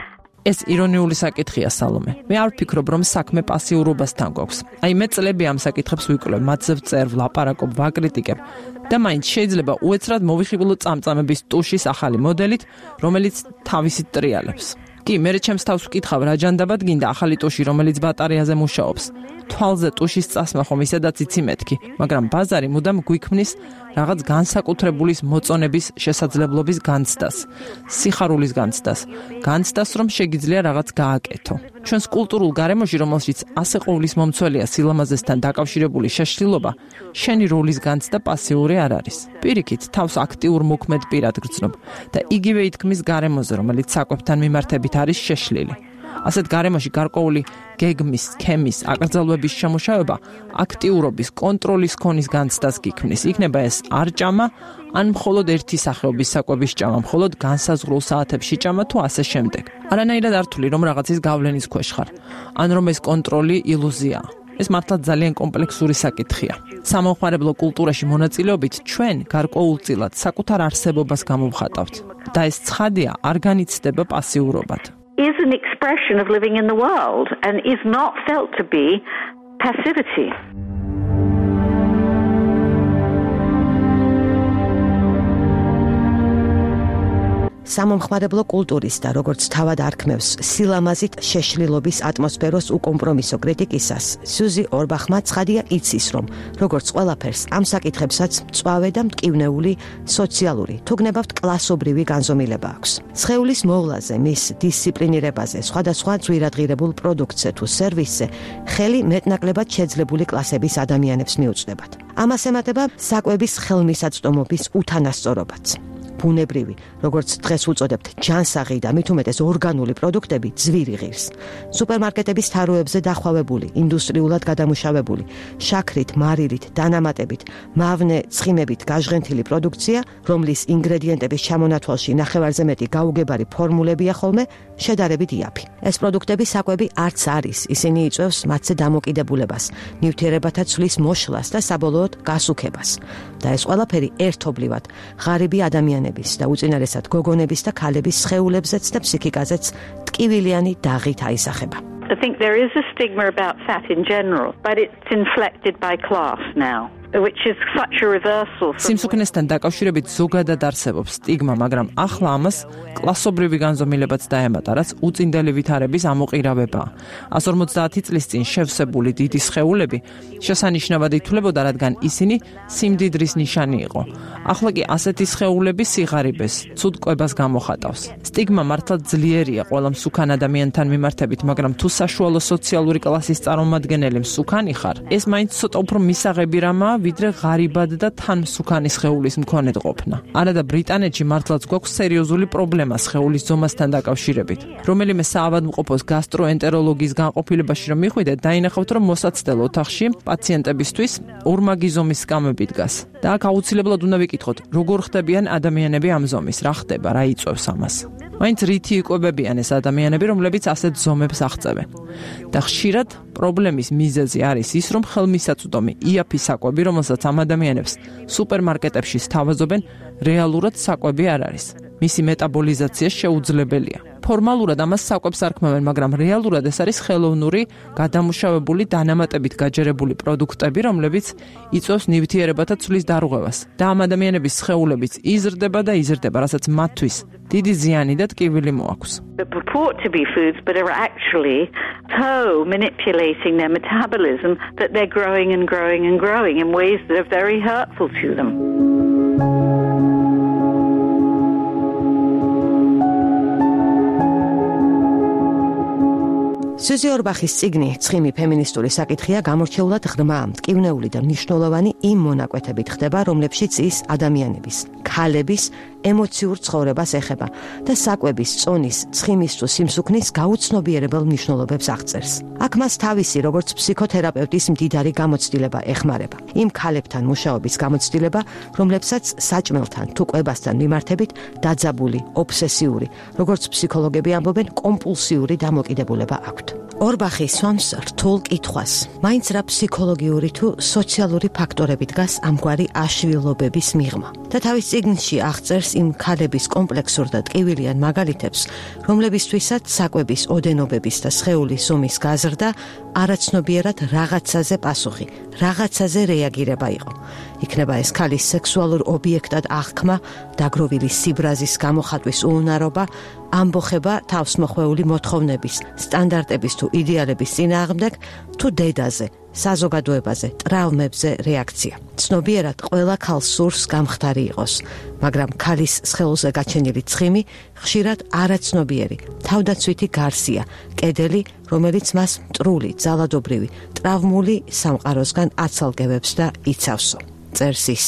ეს ირონიული საკითხია, სალომე. მე არ ვფიქრობ, რომ საქმე პასიურობასთან გვაქვს. აი მე წლები ამ საკითხებს ვიკვლევ, მათზე ვწერ, ვლაპარაკობ, ვაკრიტიკებ და მაინც შეიძლება უეცრად მოვიხიბლო წამწამების ტუშის ახალი მოდელით, რომელიც თავისით ტრიალებს. კი, მე ჩემს თავს ვკითხავ, რა ჯანდაბად გინდა ახალი ტუში, რომელიც ბატარეაზე მუშაობს. თვალზე ტუშის წასმა ხომ ისედაც იცი მეთქი, მაგრამ ბაზარი მუდამ გვიქმნის რაღაც განსაკუთრებულის მოწონების შესაძლებლობის განცდას, სიხარულის განცდას, რომ შეგიძლია რაღაც გააკეთო. ჩვენს კულტურულ გარემოში, რომელშიც ასე ყოვლის მომცველია სილამაზესთან დაკავშირებული შეშლილობა, შენი როლის განცდა პასიური არ არის. პირიქით, თავს აქტიურ მოქმედ პირად გრძნობ და იგივე ითქმის გარემოზე, რომელიც საკვებთან მიმართებით არის შეშლილი. ასეთ გარემოში გარკვეული გეგმის, სქემის, აკრძალვების შემუშავება აქტიურობის, კონტროლის ქონის განცდას გიქმნის. იქნება ეს არ ჭამა, ან მხოლოდ ერთი სახეობის საკვების ჭამა, მხოლოდ განსაზღვრულ საათებში ჭამა თუ ასე შემდეგ. არანაირად არ თვლი, რომ რაღაცის გავლენის ქვეშ ხარ, ან რომ ეს კონტროლი ილუზიაა. ეს მართლაც ძალიან კომპლექსური საკითხია. სამომხმარებლო კულტურაში მონაწილეობით ჩვენ გარკვეულწილად საკუთარ არსებობას გამოვხატავთ და ეს ცხადია, არ განიცდება პასიურობად. Is an expression of living in the world and is not felt to be passivity. სამომხმარებლო კულტურის და როგორც თავად არქმევს სილამაზით შეშლილობის ატმოსფეროს უკომპრომისო კრიტიკისას, სიუზი ორბახმა ცხადია იცის, რომ როგორც ყველაფერს ამ საკითხებსაც მწვავე და მტკივნეული სოციალური, თუ გნებავთ კლასობრივი განზომილება აქვს. სხეულის მოვლაზე, მის დისციპლინირებაზე, სხვადასხვა ძვირადღირებულ პროდუქტზე თუ სერვისზე ხელი მეტნაკლებად შეძლებული კლასების ადამიანებს მიუწვდებათ. ამას ემატება საკვების ხელმისაწვდომობის უთანასწორობაც. ბუნებრივი, როგორც დღეს უწოდებთ, ჯანსაღი და მით უმეტეს ორგანული პროდუქტები ძვირი ღირს. სუპერმარკეტების თაროებზე დახვავებული, ინდუსტრიულად გადამუშავებული, შაქრით, მარილით, დანამატებით, მავნე ცხიმებით გაჟღენთილი პროდუქცია, რომლის ინგრედიენტების ჩამონათვალში ნახევარზე მეტი გაუგებარი ფორმულებია ხოლმე, შედარებით იაფი. ეს პროდუქტები საკვები არც არის, ისინი იწვევს მათზე დამოკიდებულებას, ნივთიერებათა ცვლის მოშლას და საბოლოოდ გასუქებას. და ეს ყველაფერი ერთობლივად ღარიბი ადამიანების და უწინარესად გოგონების და ქალების სხეულებზეც და ფსიქიკაზეც ტკივილიანი დაღით აისახება. I think there is a stigma about fat in general, but it's inflected by class now, which is such a reversal. სიმსუქნესთან დაკავშირებით ზოგადად არსებობს სტიგმა, მაგრამ ახლა ამას კლასობრივი განზომილებაც დაემატა, რაც უწინდელი ვითარების ამოყირავებაა. 150 წლის წინ შევსებული დიდი სხეულები შესანიშნავად ითვლებოდა, რადგან ისინი სიმდიდრის ნიშანი იყო. ახლა კი ასეთი სხეულები სიღარიბეს, ცუდ კვებას გამოხატავს. სტიგმა მართლაც ძლიერია ყველა მსუქან ადამიანთან მიმართებით, მაგრამ თუ საშუალო სოციალური კლასის წარმომადგენელი მსუქანი ხარ, ეს მაინც ცოტა უფრო მისაღები რამაა, ვიდრე ღარიბად და თან მსუქანი სხეულის მქონედ ყოფნა. არადა ბრიტანეთში მართლაც გვაქვს სერიოზული პრობლემა სხეულის ზომასთან დაკავშირებით. რომელიმე საავადმყოფოს გასტროენტეროლოგის განყოფილებაში რომ მიხვიდეთ, დაინახავთ, რომ მოსაცდელ ოთახში პაციენტებისთვის ორმაგი ზომის სკამები დგას. და აქ აუცილებლად უნდა ვიკითხოთ, როგორ ხდებიან ადამიანები ამ ზომის, რა ხდება, რა იწვევს ამას. მაინც რითი იკვებებიან ეს ადამიანები, რომლებიც ასეთ ზომებს აღწევენ. და ხშირად პრობლემის მიზეზი არის ის, რომ ხელმისაწვდომი იაფი საკვები, რომელსაც ამ ადამიანებს სუპერმარკეტებში სთავაზობენ, რეალურად საკვები არ არის. მისი მეტაბოლიზაცია შეუძლებელია. ფორმალურად ამას საკვებს არ ქმნიან, მაგრამ რეალურად ეს არის ხელოვნური, გადამუშავებული დანამატებით გაჯერებული პროდუქტები, რომლებიც იწვევს ნივთიერებათა ცვლის დარღვევას. და ამ ადამიანების სხეულებიც იზრდება და იზრდება, რასაც მათთვის დიდი ზიანი და ტკივილი მოაქვს. That purport to be foods, but are actually so manipulating their metabolism that they're growing and growing and growing in ways that are very hurtful to them. სუზი ორბახის წიგნი ცხიმი ფემინისტური საკითხია გამორჩეულად ღრმა, მტკივნეული და მნიშვნელოვანი იმ მონაკვეთებით ხდება, რომლებშიც ის ადამიანების, ქალების ემოციურ ცხოვრებას ეხება და საკვების, წონის, ცხიმის თუ სიმსუქნის გაუცნობიერებელ მნიშვნელობებს აღწერს. აქ მას თავისი, როგორც ფსიქოთერაპევტის მდიდარი გამოცდილება ეხმარება. იმ ქალებთან მუშაობის გამოცდილება, რომლებსაც საჭმელთან თუ კვებასთან მიმართებით დაძაბული, ობსესიური, როგორც ფსიქოლოგები ამბობენ, კომპულსიური დამოკიდებულება აქვთ. ორბახი სვამს რთულ კითხვას, მაინც რა ფსიქოლოგიური თუ სოციალური ფაქტორები დგას ამგვარი აშვილობების მიღმა. და თავის წიგნში აღწერს იმ ქალების კომპლექსურ და ტკივილიან მაგალითებს, რომლებისთვისაც საკვების ოდენობების და სხეულის ზომის გაზრდა არაცნობიერად რაღაცაზე პასუხი, რაღაცაზე რეაგირება იყო. იქნება ეს ქალის სექსუალურ ობიექტად აღქმა, დაგროვილი სიბრაზის გამოხატვის უუნარობა, ამბოხება თავსმოხვეული მოთხოვნების, სტანდარტების თუ იდეალების წინააღმდეგ, თუ დედაზე, საზოგადოებაზე, ტრავმებზე რეაქცია. ცნობიერად ყველა ქალს სურს გამხდარი იყოს, მაგრამ ქალის სხეულზე გაჩენილი ცხიმი ხშირად არაცნობიერი, თავდაცვითი გარსია, კედელი, რომელიც მას მტრული, ძალადობრივი, ტრავმული სამყაროსგან აცალკევებს და იცავსო. წერს ის.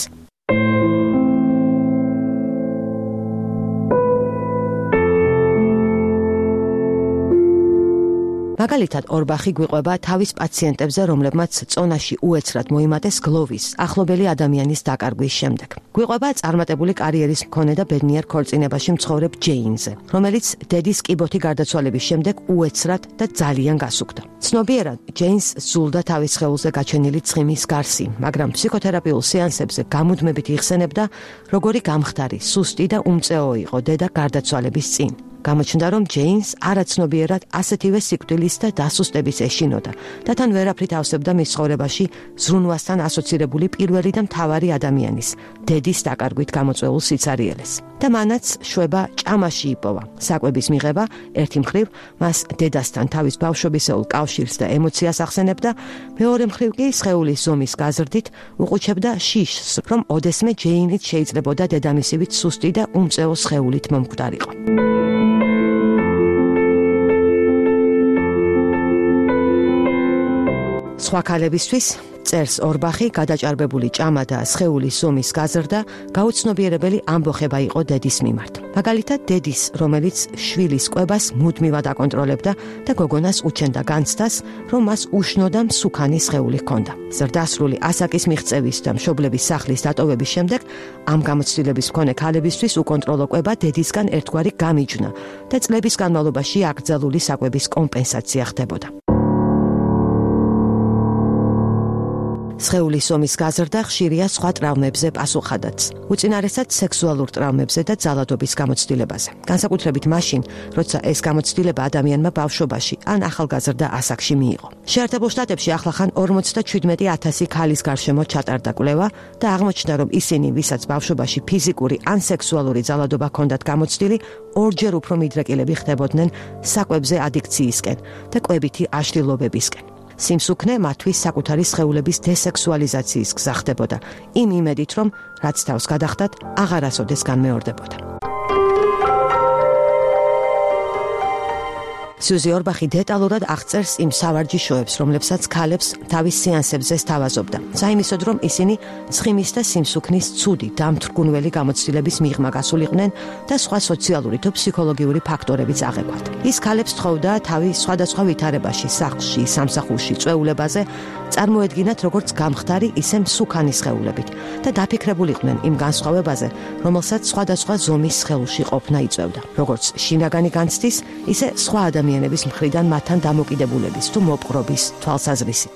მაგალითად, ორბახი გვიყვება თავის პაციენტებზე, რომლებმაც წონაში უეცრად მოიმატეს გლოვის, ახლობელი ადამიანის დაკარგვის შემდეგ. გვიყვება წარმატებული კარიერის მქონე და ბედნიერ ქორწინებაში მცხოვრებ ჯეინზე, რომელიც დედის კიბოთი გარდაცვალების შემდეგ უეცრად და ძალიან გასუქდა. ცნობიერად, ჯეინს სძულდა თავის სხეულზე გაჩენილი ცხიმის გარსი, მაგრამ ფსიქოთერაპიულ სეანსებზე გამუდმებით იხსენებდა, როგორი გამხდარი, სუსტი და უმწეო იყო დედა გარდაცვალების წინ. გამოჩნდა, რომ ჯეინს არაცნობიერად ასეთივე სიკვდილის და დასუსტების ეშინოდა და თან ვერაფრით ავსებდა მის ცხოვრებაში ზრუნვასთან ასოცირებული პირველი და მთავარი ადამიანის, დედის დაკარგვით გამოწვეულ სიცარიელეს. და მანაც შვება ჭამაში იპოვა. საკვების მიღება ერთი მხრივ მას დედასთან თავის ბავშვობისეულ კავშირს და ემოციას ახსენებდა, მეორე მხრივ კი სხეულის ზომის გაზრდით უყუჩებდა შიშს, რომ ოდესმე ჯეინით შეიძლებოდა დედამისივით სუსტი და უმწეო სხეულით მომკვდარიყო. სხვა ქალებისთვის წერს ორბახი, გადაჭარბებული ჭამა და სხეულის ზომის გაზრდა გაუცნობიერებელი ამბოხება იყო დედის მიმართ. მაგალითად, დედის, რომელიც შვილის კვებას მუდმივად აკონტროლებდა და გოგონას უჩენდა განცდას, რომ მას უშნო და მსუქანი სხეული ჰქონდა. ზრდასრული ასაკის მიღწევის და მშობლების სახლის დატოვების შემდეგ ამ გამოცდილების მქონე ქალებისთვის უკონტროლო კვება დედისგან ერთგვარი გამიჯვნა და წლების განმავლობაში აკრძალული საკვების კომპენსაცია ხდებოდა. სხეულის ზომის გაზრდა ხშირია სხვა ტრავმებზე პასუხადაც, უწინარესად სექსუალურ ტრავმებზე და ძალადობის გამოცდილებაზე. განსაკუთრებით მაშინ, როცა ეს გამოცდილება ადამიანმა ბავშვობაში ან ახალგაზრდა ასაკში მიიღო. შეერთებულ შტატებში ახლახან 47,000 ქალის გარშემო ჩატარდა კვლევა და აღმოჩნდა, რომ ისინი, ვისაც ბავშვობაში ფიზიკური ან სექსუალური ძალადობა ჰქონდათ გამოცდილი, ორჯერ უფრო მიდრეკილები ხდებოდნენ საკვებზე ადიქციისკენ და კვებითი აშლილობებისკენ. სიმსუქნე მათთვის საკუთარი სხეულების დესექსუალიზაციის გზა ხდებოდა, იმ იმედით, რომ რაც თავს გადახდათ, აღარასოდეს განმეორდებოდა. სიუზი ორბახი დეტალურად აღწერს იმ სავარჯიშოებს, რომლებსაც ქალებს თავის სეანსებზე სთავაზობდა. საიმისოდ, რომ ისინი ცხიმის და სიმსუქნის ცუდი დამთრგუნველი გამოცდილების მიღმა გასულიყვნენ და სხვა სოციალური თუ ფსიქოლოგიური ფაქტორებიც აღექვათ. ის ქალებს თხოვდა თავის სხვადასხვა ვითარებაში, სახლში, სამსახურში, წვეულებაზე წარმოედგინათ როგორც გამხდარი, ისე მსუქანი სხეულებით და დაფიქრებულიყვნენ იმ განსხვავებაზე, რომელსაც სხვადასხვა ზომის სხეულში ყოფნა იწვევდა, როგორც შინაგანი განცდის, ისე სხვა ადამიანების მხრიდან მათთან დამოკიდებულების თუ მოპყრობის თვალსაზრისით.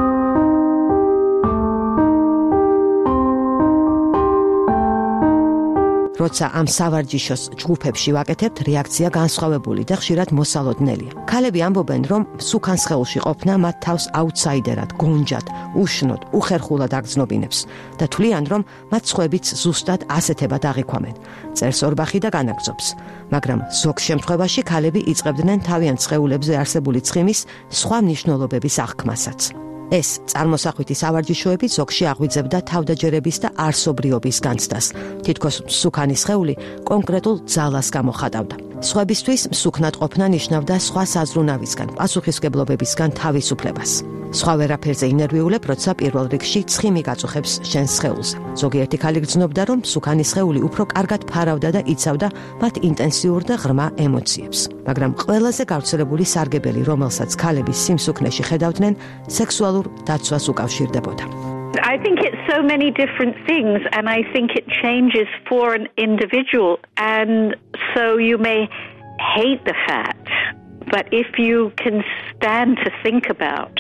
როცა ამ სავარჯიშოს ჯგუფებში ვაკეთებთ, რეაქცია განსხვავებული და ხშირად მოსალოდნელია. ქალები ამბობენ, რომ მსუქან სხეულში ყოფნა მათ თავს აუთსაიდერად, გონჯად, უშნოდ, უხერხულად აგრძნობინებს და თვლიან, რომ მათ სხვაებიც ზუსტად ასეთებად აღიქვამენ. წერს ორბახი და განაგრძობს. მაგრამ ზოგ შემთხვევაში ქალები იწყებდნენ თავიანთ სხეულებზე არსებული ცხიმის სხვა მნიშვნელობების აღქმასაც. ეს წარმოსახვითი სავარჯიშოები ზოგში აღვიძებდა თავდაჯერების და არსობრიობის განცდას. თითქოს მსუქანი სხეული კონკრეტულ ძალას გამოხატავდა. სხვებისთვის მსუქნად ყოფნა ნიშნავდა სხვა საზრუნავისგან, პასუხისმგებლობებისგან თავისუფლებას. სხვა ვერაფერზე ინერვიულებ, როცა პირველ რიგში ცხიმი გაწუხებს შენს სხეულზე. ზოგიერთი ქალი გრძნობდა, რომ მსუქანი სხეული უფრო კარგად ფარავდა და იცავდა მათ ინტენსიურ და ღრმა ემოციებს. მაგრამ ყველაზე გავრცელებული სარგებელი, რომელსაც ქალები სიმსუქნეში ხედავდნენ, სექსუალურ დაცვას უკავშირდებოდა. I think it's so many different things, and I think it changes for an individual, and so you may hate the fat, but if you can stand to think about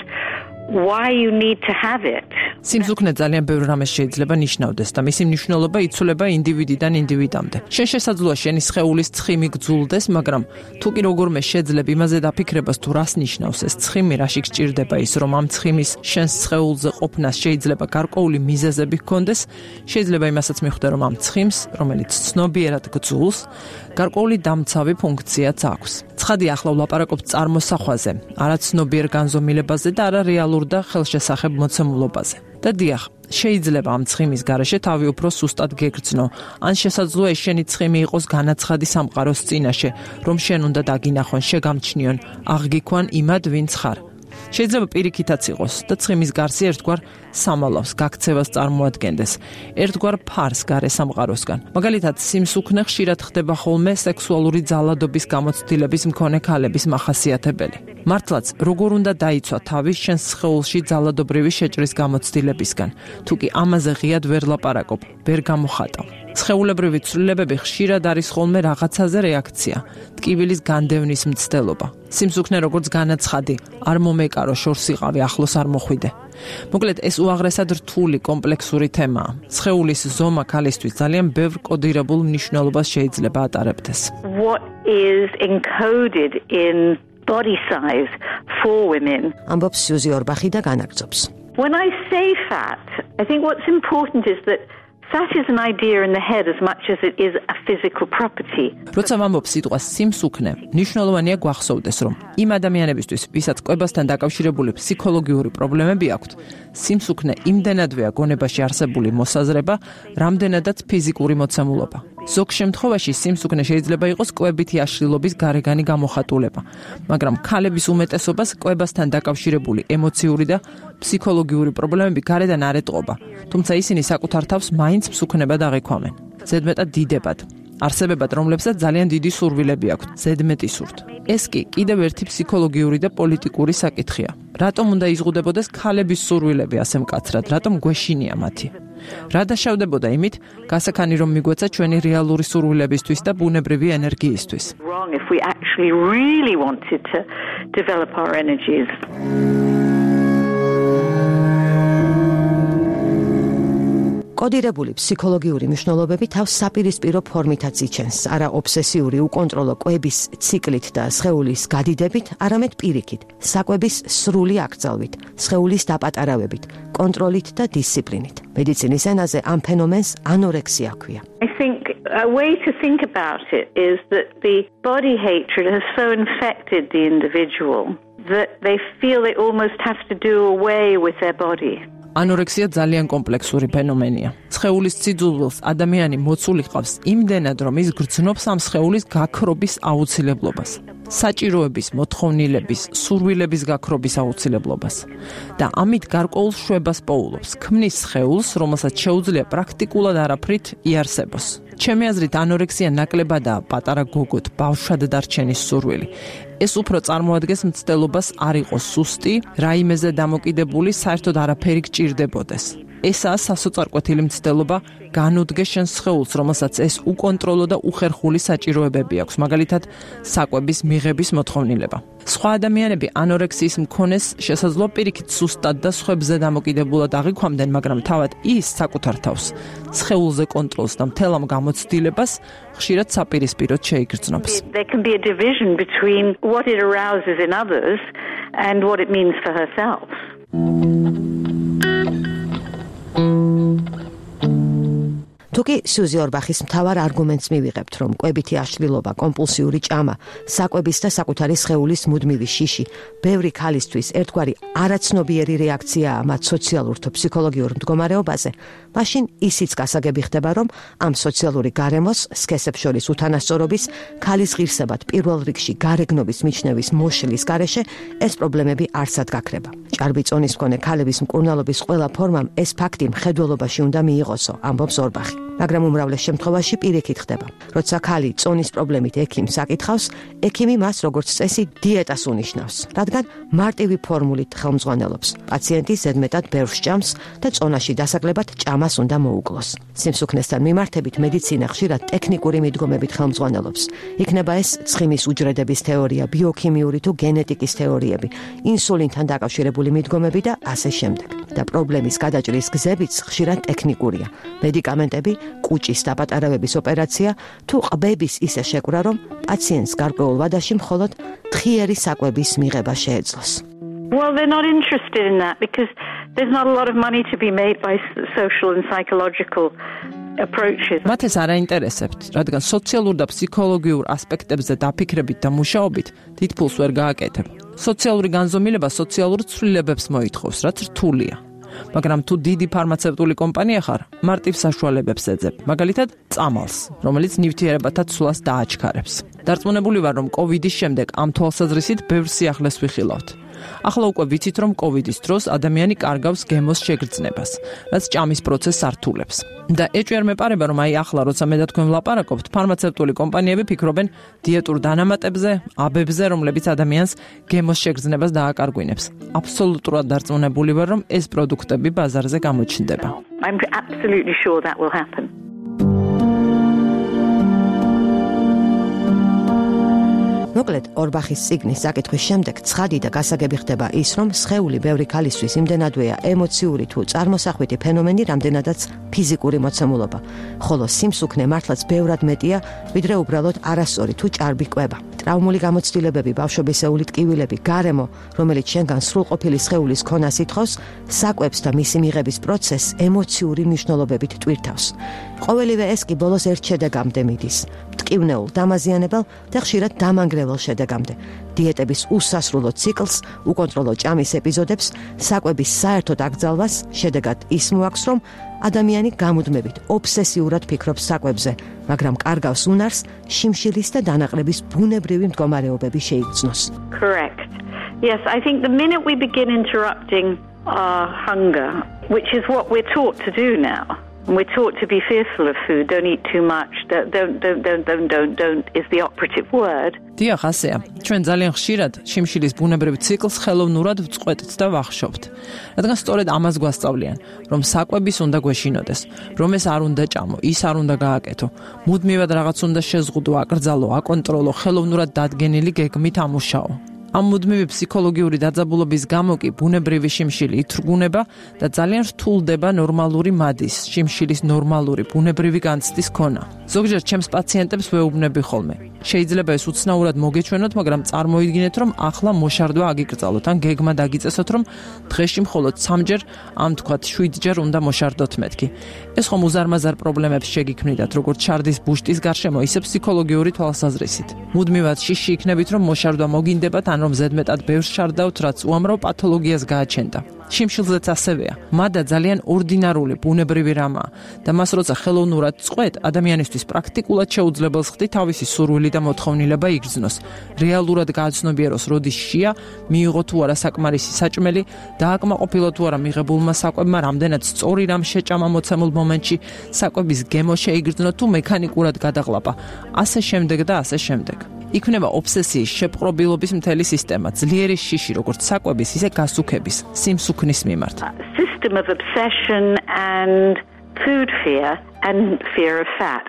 why you need to have it. სიმსუქნე ძალიან ბევრ რამეს შეიძლება ნიშნავდეს და მისი მნიშვნელობა იცვლება ინდივიდიდან ინდივიდამდე. შენ შესაძლოა შენი სხეულის ცხიმი გძულდეს, მაგრამ თუ კი როგორმე შეძლებ იმაზე დაფიქრებას თუ რას ნიშნავს ეს ცხიმი, რაში გჭირდება ის, რომ ამ ცხიმის შენს სხეულზე ყოფნას შეიძლება გარკვეული მიზეზები ჰქონდეს, შეიძლება იმასაც მიხვდე, რომ ამ ცხიმს, რომელიც ცნობიერად გძულს, გარკვეული დამცავი ფუნქციაც აქვს. ცხადია, ახლა ვლაპარაკობთ წარმოსახვაზე, არაცნობიერ განზომილებაზე და არა რეალურ და ხელშესახებ მოცემულობაზე. და დიახ, შეიძლება ამ ცხიმის გარეშე თავი უფრო სუსტად გეგრძნო, ან შესაძლოა შენი ცხიმი იყოს განაცხადი სამყაროს წინაშე, რომ შენ უნდა დაგინახონ, შეგამჩნიონ, აღგიქვან იმად, ვინც ხარ. შეიძლება პირიქითაც იყოს და ცხიმის გარსი ერთგვარ სამალავს, გაქცევას წარმოადგენდეს, ერთგვარ ფარს გარე სამყაროსგან. მაგალითად, სიმსუქნე ხშირად ხდება ხოლმე სექსუალური ძალადობის გამოცდილების მქონე ქალების მახასიათებელი. მართლაც, როგორ უნდა დაიცვა თავი შენს სხეულში ძალადობრივი შეჭრის გამოცდილებისგან, თუ კი ამაზე ღიად ვერ ლაპარაკობ, ვერ გამოხატავ. სხეულებრივი ცვლილებები ხშირად არის ხოლმე რაღაცაზე რეაქცია, ტკივილის განდევნის მცდელობა. სიმსუქნე როგორც განაცხადი, არ მომეკარო შორს იყავი, ახლოს არ მოხვიდე. მოკლედ, ეს უაღრესად რთული კომპლექსური თემაა. სხეულის ზომა ქალისთვის ძალიან ბევრ კოდირებულ მნიშვნელობას შეიძლება ატარებდეს. What is encoded in body size for women? ამბობს სიუზი ორბახი და განაგრძობს. When I say fat, I think what's important is that fat is an idea in the head as much as it is a physical property. როცა ვამბობ სიტყვას სიმსუქნე, მნიშვნელოვანია გვახსოვდეს, რომ იმ ადამიანებისთვის, ვისაც კვებასთან დაკავშირებული ფსიქოლოგიური პრობლემები აქვთ, სიმსუქნე იმდენადვეა გონებაში არსებული მოსაზრება, რამდენადაც ფიზიკური მოცემულობა. ზოგ შემთხვევაში სიმსუქნე შეიძლება იყოს კვებითი აშლილობის გარეგანი გამოხატულება, მაგრამ ქალების უმეტესობას კვებასთან დაკავშირებული ემოციური და ფსიქოლოგიური პრობლემები გარედან არ ეტყობა, თუმცა ისინი საკუთარ თავს მაინც მსუქნებად აღიქვამენ. ზედმეტად დიდებად. არსებებად, რომლებსაც ძალიან დიდი სურვილები აქვთ, ზედმეტი სურთ. ეს კი კიდევ ერთი ფსიქოლოგიური და პოლიტიკური საკითხია. რატომ უნდა იზღუდებოდეს ქალების სურვილები ასე მკაცრად, რატომ გვეშინია მათი? რა დაშავდებოდა იმით, გასაქანი რომ მიგვეცა ჩვენი რეალური სურვილებისთვის და ბუნებრივი ენერგიისთვის. Wrong if we actually really wanted to develop our energies. კოდირებული ფსიქოლოგიური მნიშვნელობები თავს საპირისპირო ფორმითაც იჩენს, არა ობსესიური უკონტროლო კვების ციკლით და სხეულის გადიდებით, არამედ პირიქით, საკვების სრული აკრძალვით, სხეულის დაპატარავებით, კონტროლით და დისციპლინით. მედიცინის ენაზე ამ ფენომენს ანორექსია ჰქვია. I think a way to think about it is that the body hatred has so infected the individual that they feel they almost have to do away with their body. ანორექსია ძალიან კომპლექსური ფენომენია. სხეულის სიძულვილს ადამიანი მოცული ყავს იმდენად, რომ ის გრძნობს ამ სხეულის გაქრობის აუცილებლობას, საჭიროების, მოთხოვნილების, სურვილების გაქრობის აუცილებლობას და ამით გარკვეულ შვებას პოულობს, ქმნის სხეულს, რომელსაც შეუძლია პრაქტიკულად არაფრით იარსებოს. ჩემი აზრით, ანორექსია ნაკლებადაა პატარა გოგოთ, ბავშვად დარჩენის სურვილი. ეს უფრო წარმოადგენს მცდელობას არ იყოს სუსტი, რაიმეზე დამოკიდებული, საერთოდ არაფერი გჭირდებოდეს. ესაა სასოწარკვეთილი მცდელობა, განუდგე შენ სხეულს, რომელსაც ეს უკონტროლო და უხერხული საჭიროებები აქვს, მაგალითად, საკვების მიღების მოთხოვნილება. სხვა ადამიანები ანორექსიის მქონეს შესაძლოა პირიქით სუსტად და სხვებზე დამოკიდებულად აღიქვამდნენ, მაგრამ თავად ის საკუთარ თავს სხეულზე კონტროლს და მთელ ამ გამოცდილებას ხშირად საპირისპიროდ შეიგრძნობს. There can be a division between what it arouses in others and what it means for herself. თუკი სუზი ორბახის მთავარ არგუმენტს მივიღებთ, რომ კვებითი აშლილობა, კომპულსიური ჭამა, საკვების და საკუთარი სხეულის მუდმივი შიში, ბევრი ქალისთვის ერთგვარი არაცნობიერი რეაქციაა მათ სოციალურ თუ ფსიქოლოგიურ მდგომარეობაზე, მაშინ ისიც გასაგები ხდება, რომ ამ სოციალური გარემოს, სქესებს შორის უთანასწორობის, ქალის ღირსებად პირველ რიგში გარეგნობის მიჩნევის მოშლის გარეშე ეს პრობლემები არსად გაქრება. ჭარბი წონის მქონე ქალების მკურნალობის ყველა ფორმამ ეს ფაქტი მხედველობაში უნდა მიიღოსო, ამბობს ორბახი. მაგრამ უმრავლეს შემთხვევაში პირიქით ხდება. როცა ქალი წონის პრობლემით ექიმს აკითხავს, ექიმი მას როგორც წესი დიეტას უნიშნავს, რადგან მარტივი ფორმულით ხელმძღვანელობს. პაციენტი ზედმეტად ბევრს ჭამს და წონაში დასაკლებად ჭამას უნდა მოუკლოს. სიმსუქნესთან მიმართებით მედიცინა ხშირად ტექნიკური მიდგომებით ხელმძღვანელობს. იქნება ეს ცხიმის უჯრედების თეორია, ბიოქიმიური თუ გენეტიკის თეორიები, ინსულინთან დაკავშირებული მიდგომები და ასე შემდეგ. და პრობლემის გადაჭრის გზებიც ხშირად ტექნიკურია. მედიკამენტები, კუჭის დაპატარავების ოპერაცია თუ ყბების ისე შეკვრა, რომ პაციენტს გარკვეულ ვადაში მხოლოდ თხიერი საკვების მიღება შეეძლოს. Well, they're not interested in that because there's not a lot of money to be made by social and psychological approaches. მათ ეს არ აინტერესებთ, რადგან სოციალურ და ფსიქოლოგიურ ასპექტებზე დაფიქრებით და მუშაობით თითქმის ვერ გააკეთებ. სოციალური განზომილება სოციალურ ცვლილებებს მოითხოვს, რაც რთულია. მაგრამ თუ დიდი ფარმაცევტული კომპანია ხარ, მარტივ საშუალებებს ეძებ, მაგალითად, წამალს, რომელიც ნივთიერებათა ცვლას დააჩქარებს. დარწმუნებული ვარ, რომ კოვიდის შემდეგ ამ თვალსაზრისით ბევრ სიახლეს ვიხილავთ. ახლა უკვე ვიცით, რომ კოვიდის დროს ადამიანი კარგავს გემოს შეგრძნებას, რაც ჭამის პროცესს ართულებს. და ეჭვი არ მეპარება, რომ აი ახლა, როცა მე და თქვენ ვლაპარაკობთ, ფარმაცევტული კომპანიები ფიქრობენ დიეტურ დანამატებზე, აბებზე, რომლებიც ადამიანს გემოს შეგრძნებას დააკარგვინებს. აბსოლუტურად დარწმუნებული ვარ, რომ ეს პროდუქტები ბაზარზე გამოჩნდება. I'm absolutely sure that will happen. მოკლედ, ორბახის წიგნის საკითხვის შემდეგ ცხადი და გასაგები ხდება ის, რომ სხეული ბევრი ქალისთვის იმდენადვეა ემოციური თუ წარმოსახვითი ფენომენი, რამდენადაც ფიზიკური მოცემულობა, ხოლო სიმსუქნე მართლაც ბევრად მეტია, ვიდრე უბრალოდ არასწორი თუ ჭარბი კვება. ტრავმული გამოცდილებები, ბავშვობისეული ტკივილები, გარემო, რომელიც შენგან სრულყოფილი სხეულის ქონას ითხოვს, საკვებს და მისი მიღების პროცესს ემოციური მნიშვნელობებით ტვირთავს. ყოველივე ეს კი ბოლოს ერთ შედეგამდე მიდის. მტკივნეულ, დამაზიანებელ და ხშირად დამანგრეველ შედეგამდე. დიეტების უსასრულო ციკლს, უკონტროლო ჭამის ეპიზოდებს, საკვების საერთოდ აკრძალვას, შედეგად ის მოაქვს, რომ ადამიანი გამუდმებით, ობსესიურად ფიქრობს საკვებზე, მაგრამ კარგავს უნარს შიმშილის და დანაყრების ბუნებრივი მდგომარეობები შეიგრძნოს. Correct. Yes, I think the minute we begin interrupting our hunger, which is what we're taught to do now. We're taught to be fearful of food, don't eat too much, don't is the operative word. დიახ, ასეა. ჩვენ ძალიან ხშირად შიმშილის ბუნებრივ ციკლს ხელოვნურად ვწყვეტთ და ვახშობთ. რადგან სწორედ ამას გვასწავლიან, რომ საკვების უნდა გვეშინოდეს, რომ ეს არ უნდა ჭამო, ის არ უნდა გააკეთო. მუდმივად რაღაც უნდა შეზღუდო, აკრძალო, აკონტროლო, ხელოვნურად დადგენილი გეგმით ამუშაო. ამ მუდმივი ფსიქოლოგიური დაძაბულობის გამო კი ბუნებრივი შიმშილი ითრგუნება და ძალიან რთულდება ნორმალური მადის, შიმშილის ნორმალური ბუნებრივი განცდის ქონა. ზოგჯერ ჩემს პაციენტებს ვეუბნები ხოლმე. შეიძლება ეს უცნაურად მოგეჩვენოთ, მაგრამ წარმოიდგინეთ, რომ ახლა მოშარდვა აგიკრძალოთ, ან გეგმა დაგიწესოთ, რომ დღეში მხოლოდ 3-ჯერ, ამ თქვათ 7-ჯერ უნდა მოშარდოთ მეთქი. ეს ხომ უზარმაზარ პრობლემებს შეგიქმნიდათ, როგორც შარდის ბუშტის გარშემო, ისე ფსიქოლოგიური თვალსაზრისით. მუდმივად შიში იქნებით, რომ მოშარდვა მოგინდებათ, ან რომ ზედმეტად ბევრს შარდავთ, რაც უამრავ პათოლოგიას გააჩენდა. შიმშილზეც ასევეა. მადა ძალიან ორდინარული ბუნებრივი რამაა და მას როცა ხელოვნურად წყვეთ, ადამიანისთვის პრაქტიკულად შეუძლებელს ხდით თავისი სურვილი და მოთხოვნილება იგრძნოს. რეალურად გააცნობიეროს, როდის შია, მიიღო თუ არა საკმარისი საჭმელი, დააკმაყოფილო თუ არა მიღებულმა საკვებმა, რამდენად სწორი რამ შეჭამა მოცემულ მომენტში, საკვების გემო შეიგრძნო თუ მექანიკურად გადაღლაპა. ასე შემდეგ და ასე შემდეგ. იქნება ობსესიის შეპყრობილობის მთელი სისტემა, ძლიერი შიში, როგორც საკვების, ისე გასუქების, სიმსუქნის მიმართ. System of obsession and food fear and fear of fat.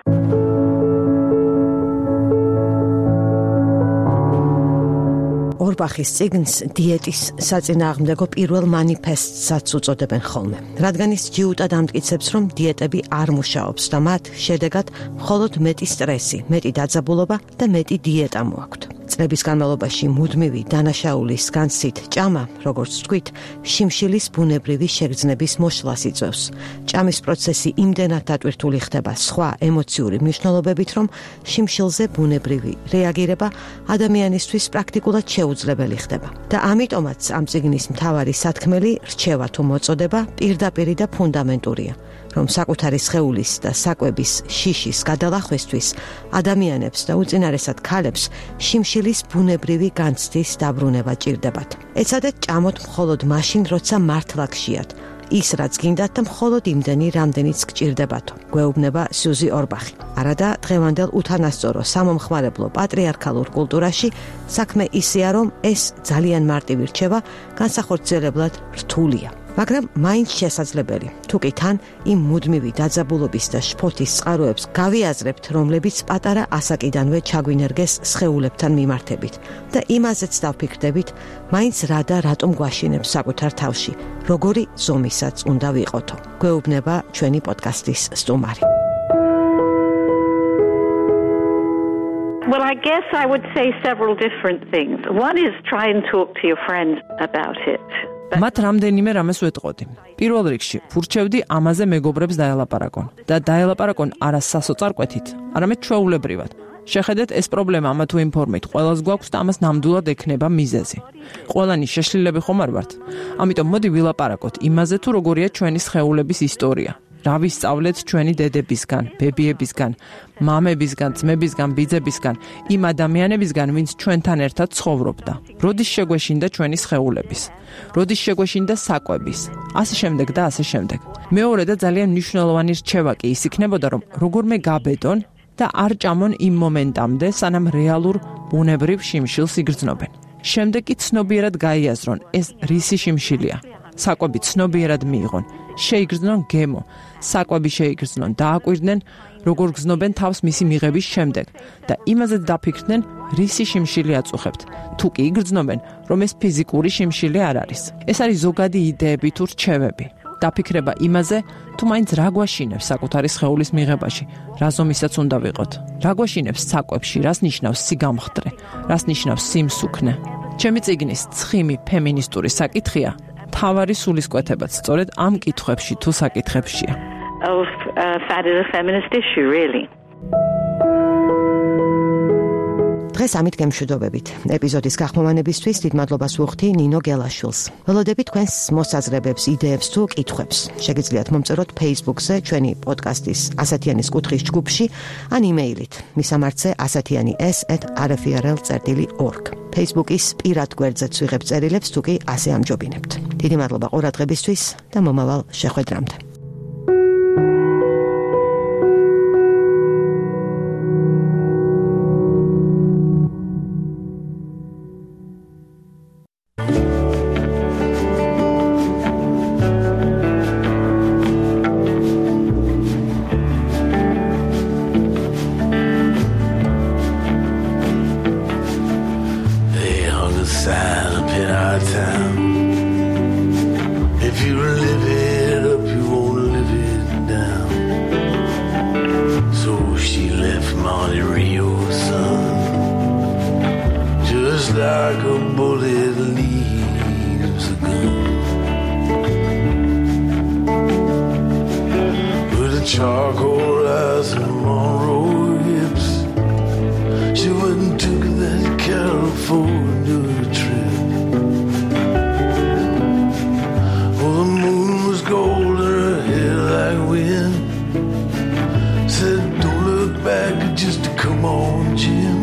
ორბახის წიგნს დიეტის საწინააღმდეგო პირველ მანიფესტსაც უწოდებენ ხოლმე. რადგან ის ჯიუტად ამტკიცებს, რომ დიეტები არ მუშაობს და მათ შედეგად მხოლოდ მეტი სტრესი, მეტი დაძაბულობა და მეტი დიეტა მოაქვთ. წლების განმავლობაში მუდმივი დანაშაულის განცდით ჭამა, როგორც ვთქვით, შიმშილის ბუნებრივი შეგრძნების მოშლას იწვევს. ჭამის პროცესი იმდენად დატვირთული ხდება სხვა ემოციური მნიშვნელობებით, რომ შიმშილზე ბუნებრივი რეაგირება ადამიანისთვის პრაქტიკულად შეუძლებელი ხდება. და ამიტომაც ამ წიგნის მთავარი სათქმელი, რჩევა თუ მოწოდება, პირდაპირი და ფუნდამენტურია. რომ საკუთარი სხეულის და საკვების შიშის გადალახვისთვის ადამიანებს და უწინარესად ქალებს შიმშილის ბუნებრივი განცდის დაბრუნება ჭირდებათ. ეცადეთ ჭამოთ მხოლოდ მაშინ, როცა მართლა გშიათ, ის რაც გინდათ და მხოლოდ იმდენი, რამდენიც გჭირდებათო. გვეუბნება სიუზი ორბახი. არადა დღევანდელ უთანასწორო სამომხმარებლო პატრიარქალურ კულტურაში საქმე ისეა, რომ ეს ძალიან მარტივი რჩევა განსახორციელებლად რთულია. მაგრამ მაინც შესაძლებელი. თუკი თან იმ მუდმივი დაძაბულობის და შფოთის წყაროებს გავიაზრებთ, რომლებიც პატარა ასაკიდანვე ჩაგვინერგეს სხეულებთან მიმართებით და იმაზეც დავფიქრდებით, მაინც რა და რატომ გვაშინებს საკუთარ თავში, როგორი ზომისაც უნდა ვიყოთო. გვეუბნება ჩვენი პოდკასტის სტუმარი. Well, I guess I would say several different things. One is try and talk to your friends about it. მათ რამდენიმე რამეს ვეტყოდი. პირველ რიგში, ვურჩევდი ამაზე მეგობრებს დაელაპარაკონ და დაელაპარაკონ არა სასოწარკვეთით, არამედ ჩვეულებრივად. შეხედეთ, ეს პრობლემა ამა თუ იმ ფორმით ყველას გვაქვს და ამას ნამდვილად ექნება მიზეზი. ყველანი შეშლილები ხომ არ ვართ? ამიტომ მოდი ვილაპარაკოთ იმაზე, თუ როგორია ჩვენი სხეულების ისტორია. რა ვისწავლეთ ჩვენი დედებისგან, ბებიებისგან, მამებისგან, ძმებისგან, ბიძებისგან, იმ ადამიანებისგან, ვინც ჩვენთან ერთად ცხოვრობდა. როდის შეგვეშინდა ჩვენი სხეულების? როდის შეგვეშინდა საკვების? ასე შემდეგ და ასე შემდეგ. მეორე და ძალიან მნიშვნელოვანი რჩევა კი ის იქნებოდა, რომ როგორმე გაბედონ და არ ჭამონ იმ მომენტამდე, სანამ რეალურ ბუნებრივ შიმშილს იგრძნობენ. შემდეგ კი ცნობიერად გაიაზრონ, ეს რისი შიმშილია. საკვები ცნობიერად მიიღონ, შეიგრძნონ გემო, საკვები შეიგრძნონ, დააკვირდნენ, როგორ გრძნობენ თავს მისი მიღების შემდეგ და იმაზე დაფიქრდნენ, რისი შიმშილი აწუხებთ. თუ კი იგრძნობენ, რომ ეს ფიზიკური შიმშილი არ არის. ეს არის ზოგადი იდეები თუ რჩევები. დაფიქრება იმაზე, თუ მაინც რა გვაშინებს საკუთარი სხეულის მიღებაში, რა ზომისაც უნდა ვიყოთ. რა გვაშინებს საკვებში, რას ნიშნავს სიგამხდრე, რას ნიშნავს სიმსუქნე. ჩემი წიგნის ცხიმი ფემინისტური საკითხია თავარი სულისკვეთებაც სწორედ ამ კითხვებში თუ საკითხებშია. Fat is a feminist issue, really. დღეს ამით გემშვიდობებით. ეპიზოდის გახმოვანებისთვის დიდ მადლობას ვუხდი ნინო გელაშვილს. ველოდებით თქვენს მოსაზრებებს, იდეებს თუ კითხვებს. შეგიძლიათ მომწეროთ Facebook-ზე ჩვენი პოდკასტის ასათიანის კუთხის ჯგუფში ან იმეილით მისამართზე asatiani@rfrl.org. Facebook-ის პირად გვერდზეც ვიღებ წერილებს თუ კი ასე ამჯობინებთ. დიდი მადლობა ყურადღებისთვის და მომავალ შეხვედრამდე. Like a bullet leaves a gun, with a charcoal eyes and Monroe hips, she went and took that California trip. Oh, the moon was gold and her hair like wind. Said, don't look back, just to come on, Jim.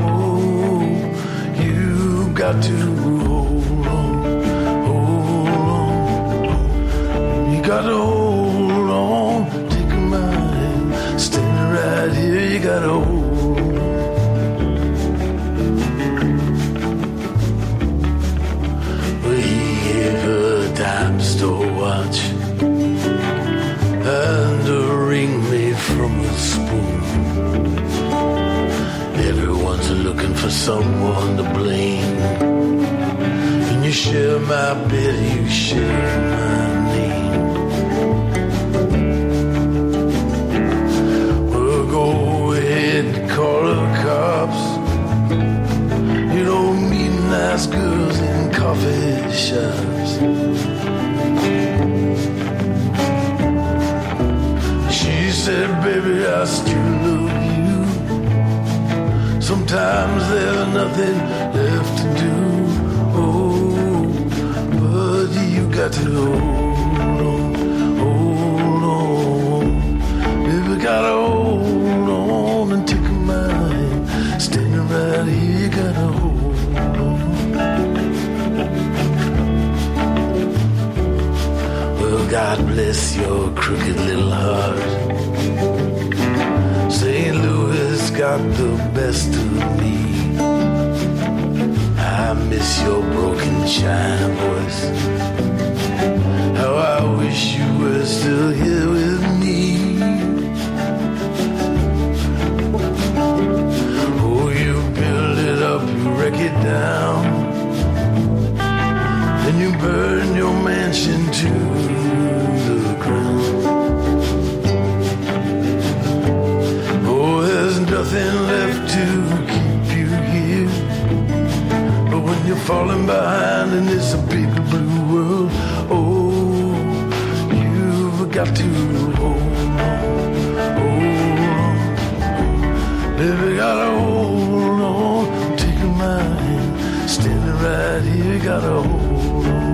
Got to hold on. You got to hold on. Take my hand, standing right here. You got to hold on. Well, he gave her a dime store watch and a ring made from a spoon. Everyone's looking for someone to blame. When you share my bed, you share my name. Well, go ahead and call the cops. You don't meet nice girls in coffee shops. She said, baby, I still love you. Sometimes there's nothing left to do. Oh, but you got to hold on. Baby, gotta hold on and take my hand. Standing right here, you gotta hold on. Well, God bless your crooked little heart. St. Louis got the best of me. I miss your broken China voice. How I wish you were still here with me. Oh, you build it up, you wreck it down, then you burn your mansion to the ground. Nothing left to keep you here. But when you're falling behind and it's a big blue world, oh, you've got to hold on. Baby, gotta hold on. Take my hand, standing right here, gotta hold on.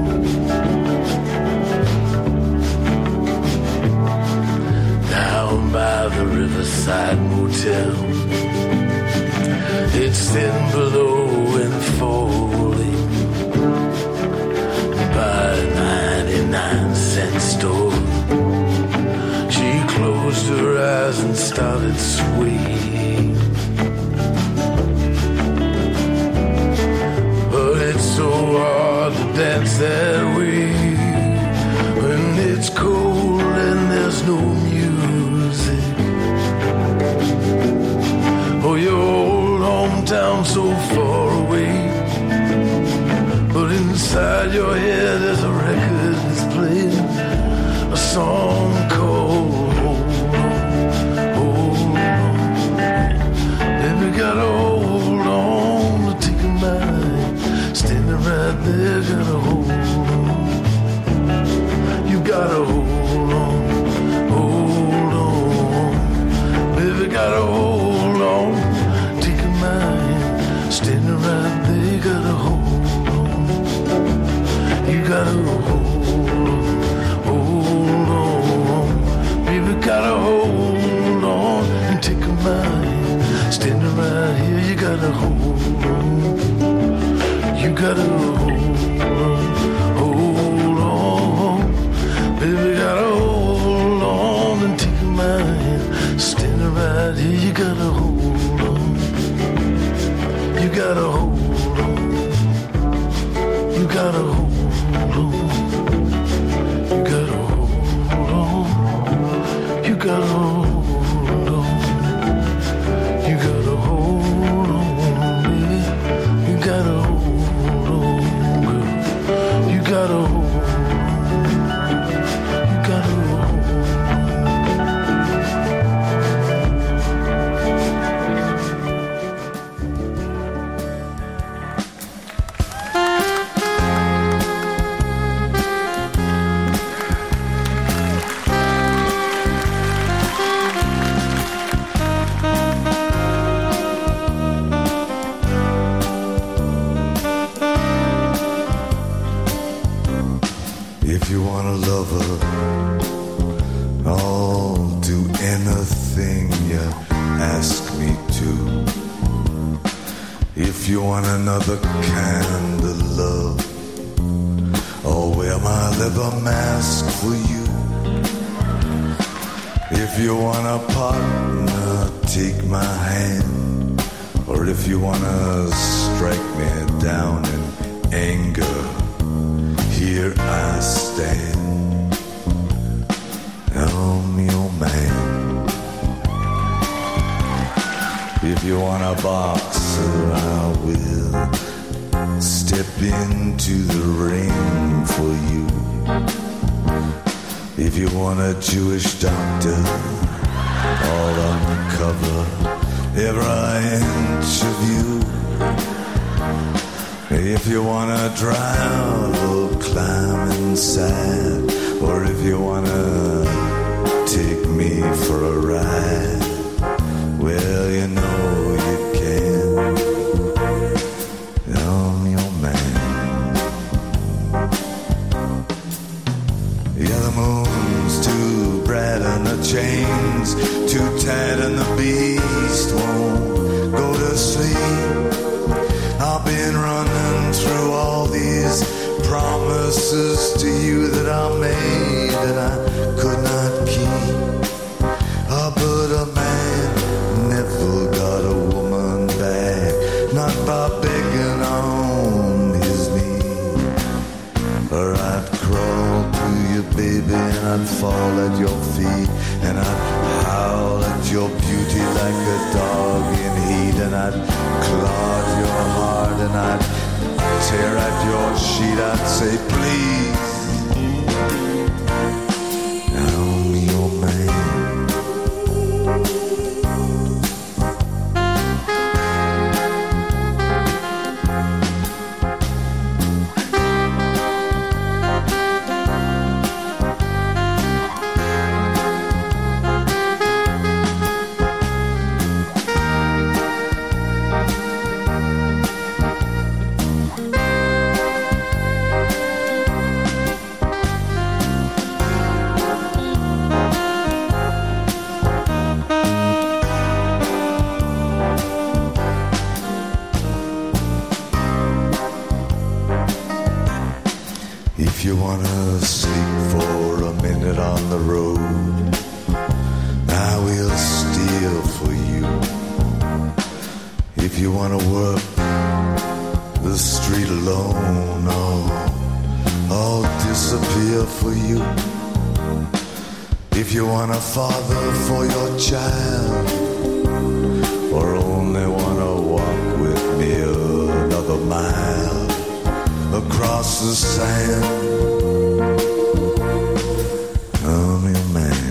Down by the Riverside Motel, it's thin below and falling. By a 99-cent store, she closed her eyes and started swaying. But it's so hard to dance that way when it's cold and there's no music. Oh, your old hometown so far away, but inside your head there's a record that's playing a song called Hold On, Hold On. Baby, gotta hold on to take a mind, standing right there, gotta hold on. You gotta hold on, baby, gotta hold on. Take a mind, gotta hold on. Baby, gotta hold on and take a mind. Standing right here, you gotta hold on. You gotta hold on. Baby, gotta hold on and take a mind. Standing right here, you gotta hold on. You gotta hold on. You gotta hold on. You gotta hold on. You gotta hold on. You gotta hold on, baby. You gotta hold on, girl. You gotta hold on. You gotta hold on. If you want a lover, I'll do anything you ask me to. If you want another kind of love, I'll wear my leather mask for you. If you want a partner, take my hand. Or if you want to strike me down in anger, here I stand. I'm your man. If you want a boxer, I will step into the ring for you. If you want a Jewish doctor, I'll uncover every inch of you. If you wanna drive or climb inside, or if you wanna take me for a ride, well, you know you can. I'm your man. Yeah, the moon's too bright and the chains too tight and the beast won't go to sleep. I've been running through all these promises to you that I made that I could not keep. But a man never got a woman back, not by begging on his knee. Or I'd crawl to you, baby, and I'd fall at your feet, and I'd howl at your beauty like a dog in heat, and I'd clog your heart, and I'd tear at your sheet. I'd say, please, I'm your man. If you wanna sleep for a minute on the road, I will steal for you. If you wanna work the street alone, I'll disappear for you. If you want a father for your child, or only wanna walk with me another mile across the sand, I'm your man.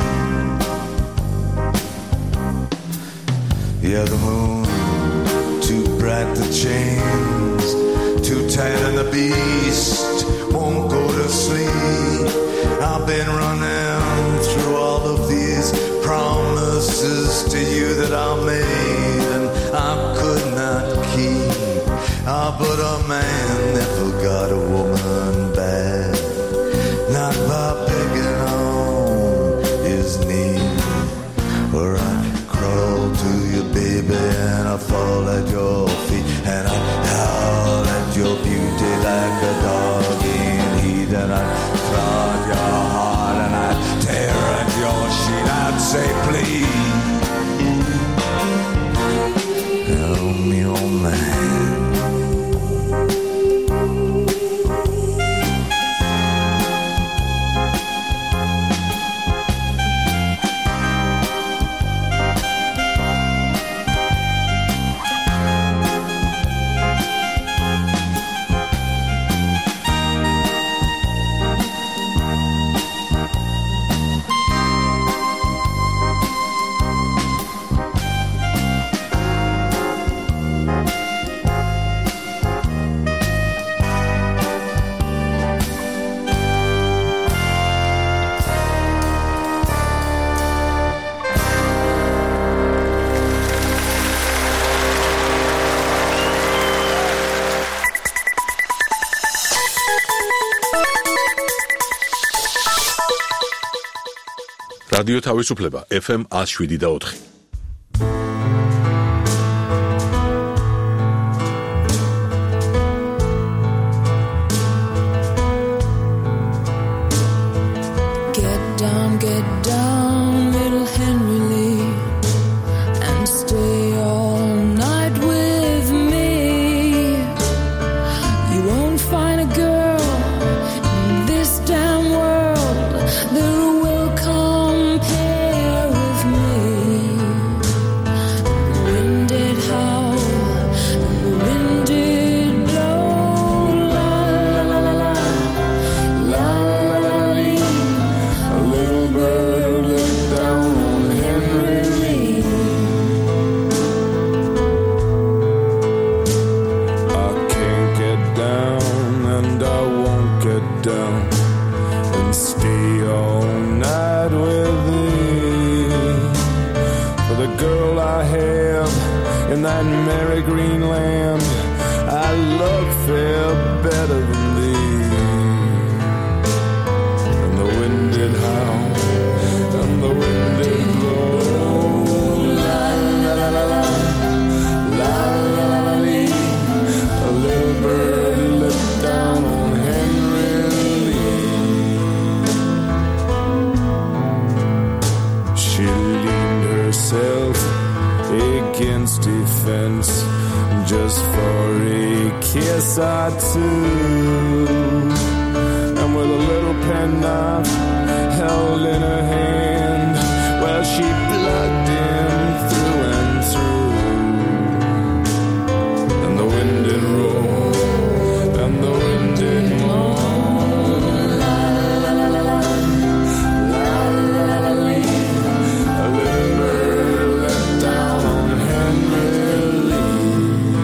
Yeah, the moon too bright, the chains too tight, and the beast won't go to sleep. I've been running through all of these promises to you that I made and I could not keep. But a man never got a woman back, fall at your feet, and I'd howl at your beauty like a dog in heat, and I'd prod your heart, and I'd tear at your sheet. I'd say, please, help me on the hand. რადიო თავისუფლება FM 107.4. Get down, little Henry Lee, and stay all night with me. You won't find a girl in this damn world that will compare with me. The wind did howl, and the wind did blow, la la la la la la la la. A little bird looked down on Henry Lee. I can't get down and I won't get down and stay all night with thee. For the girl I have in that merry green land, I love fair better than thee. And the wind did howl and the wind did blow, la la la la la la la la lee. A little bird looked down on Henry Lee. She leaned herself against a fence just for a kiss or two, and with a little penknife held in her hand, well, she plugged him through and through. And the wind did roar, and the wind did moan, la la la la la la la la la. A little bird let down on Henry Lee.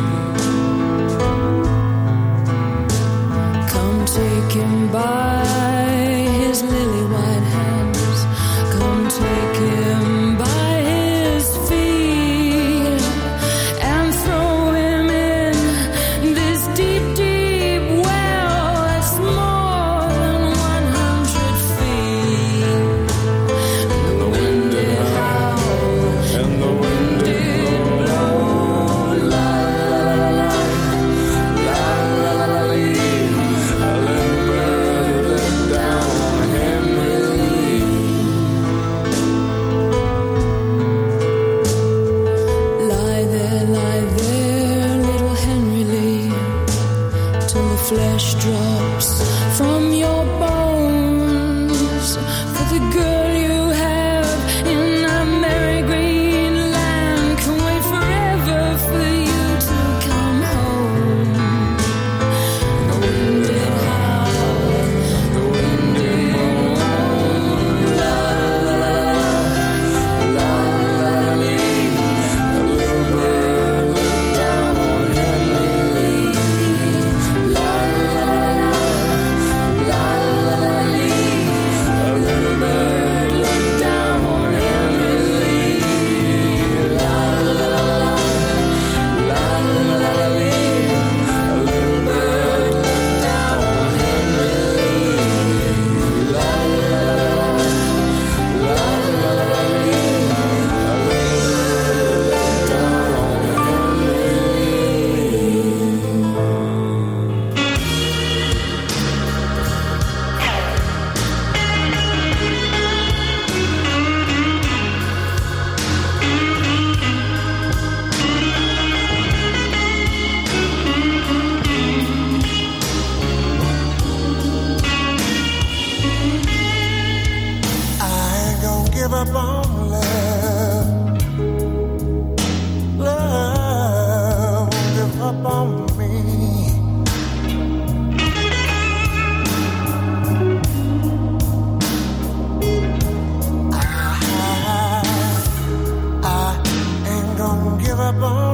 Come take him by his lily white hands. Come take him by his feet and throw him in this deep, deep well that's more than 100 feet. And the wind did howl, and the wind did blow, la la la la la la la la lee. A little bird let down on Henry Lee. Lie there, little Henry Lee, till the flesh drops from your bones. For the girl you have in that merry green land can wait forever for you to come home. The wind did howl, the wind did moan, la la la la la la lee. A little bird looked down on Henry Lee. La la la long.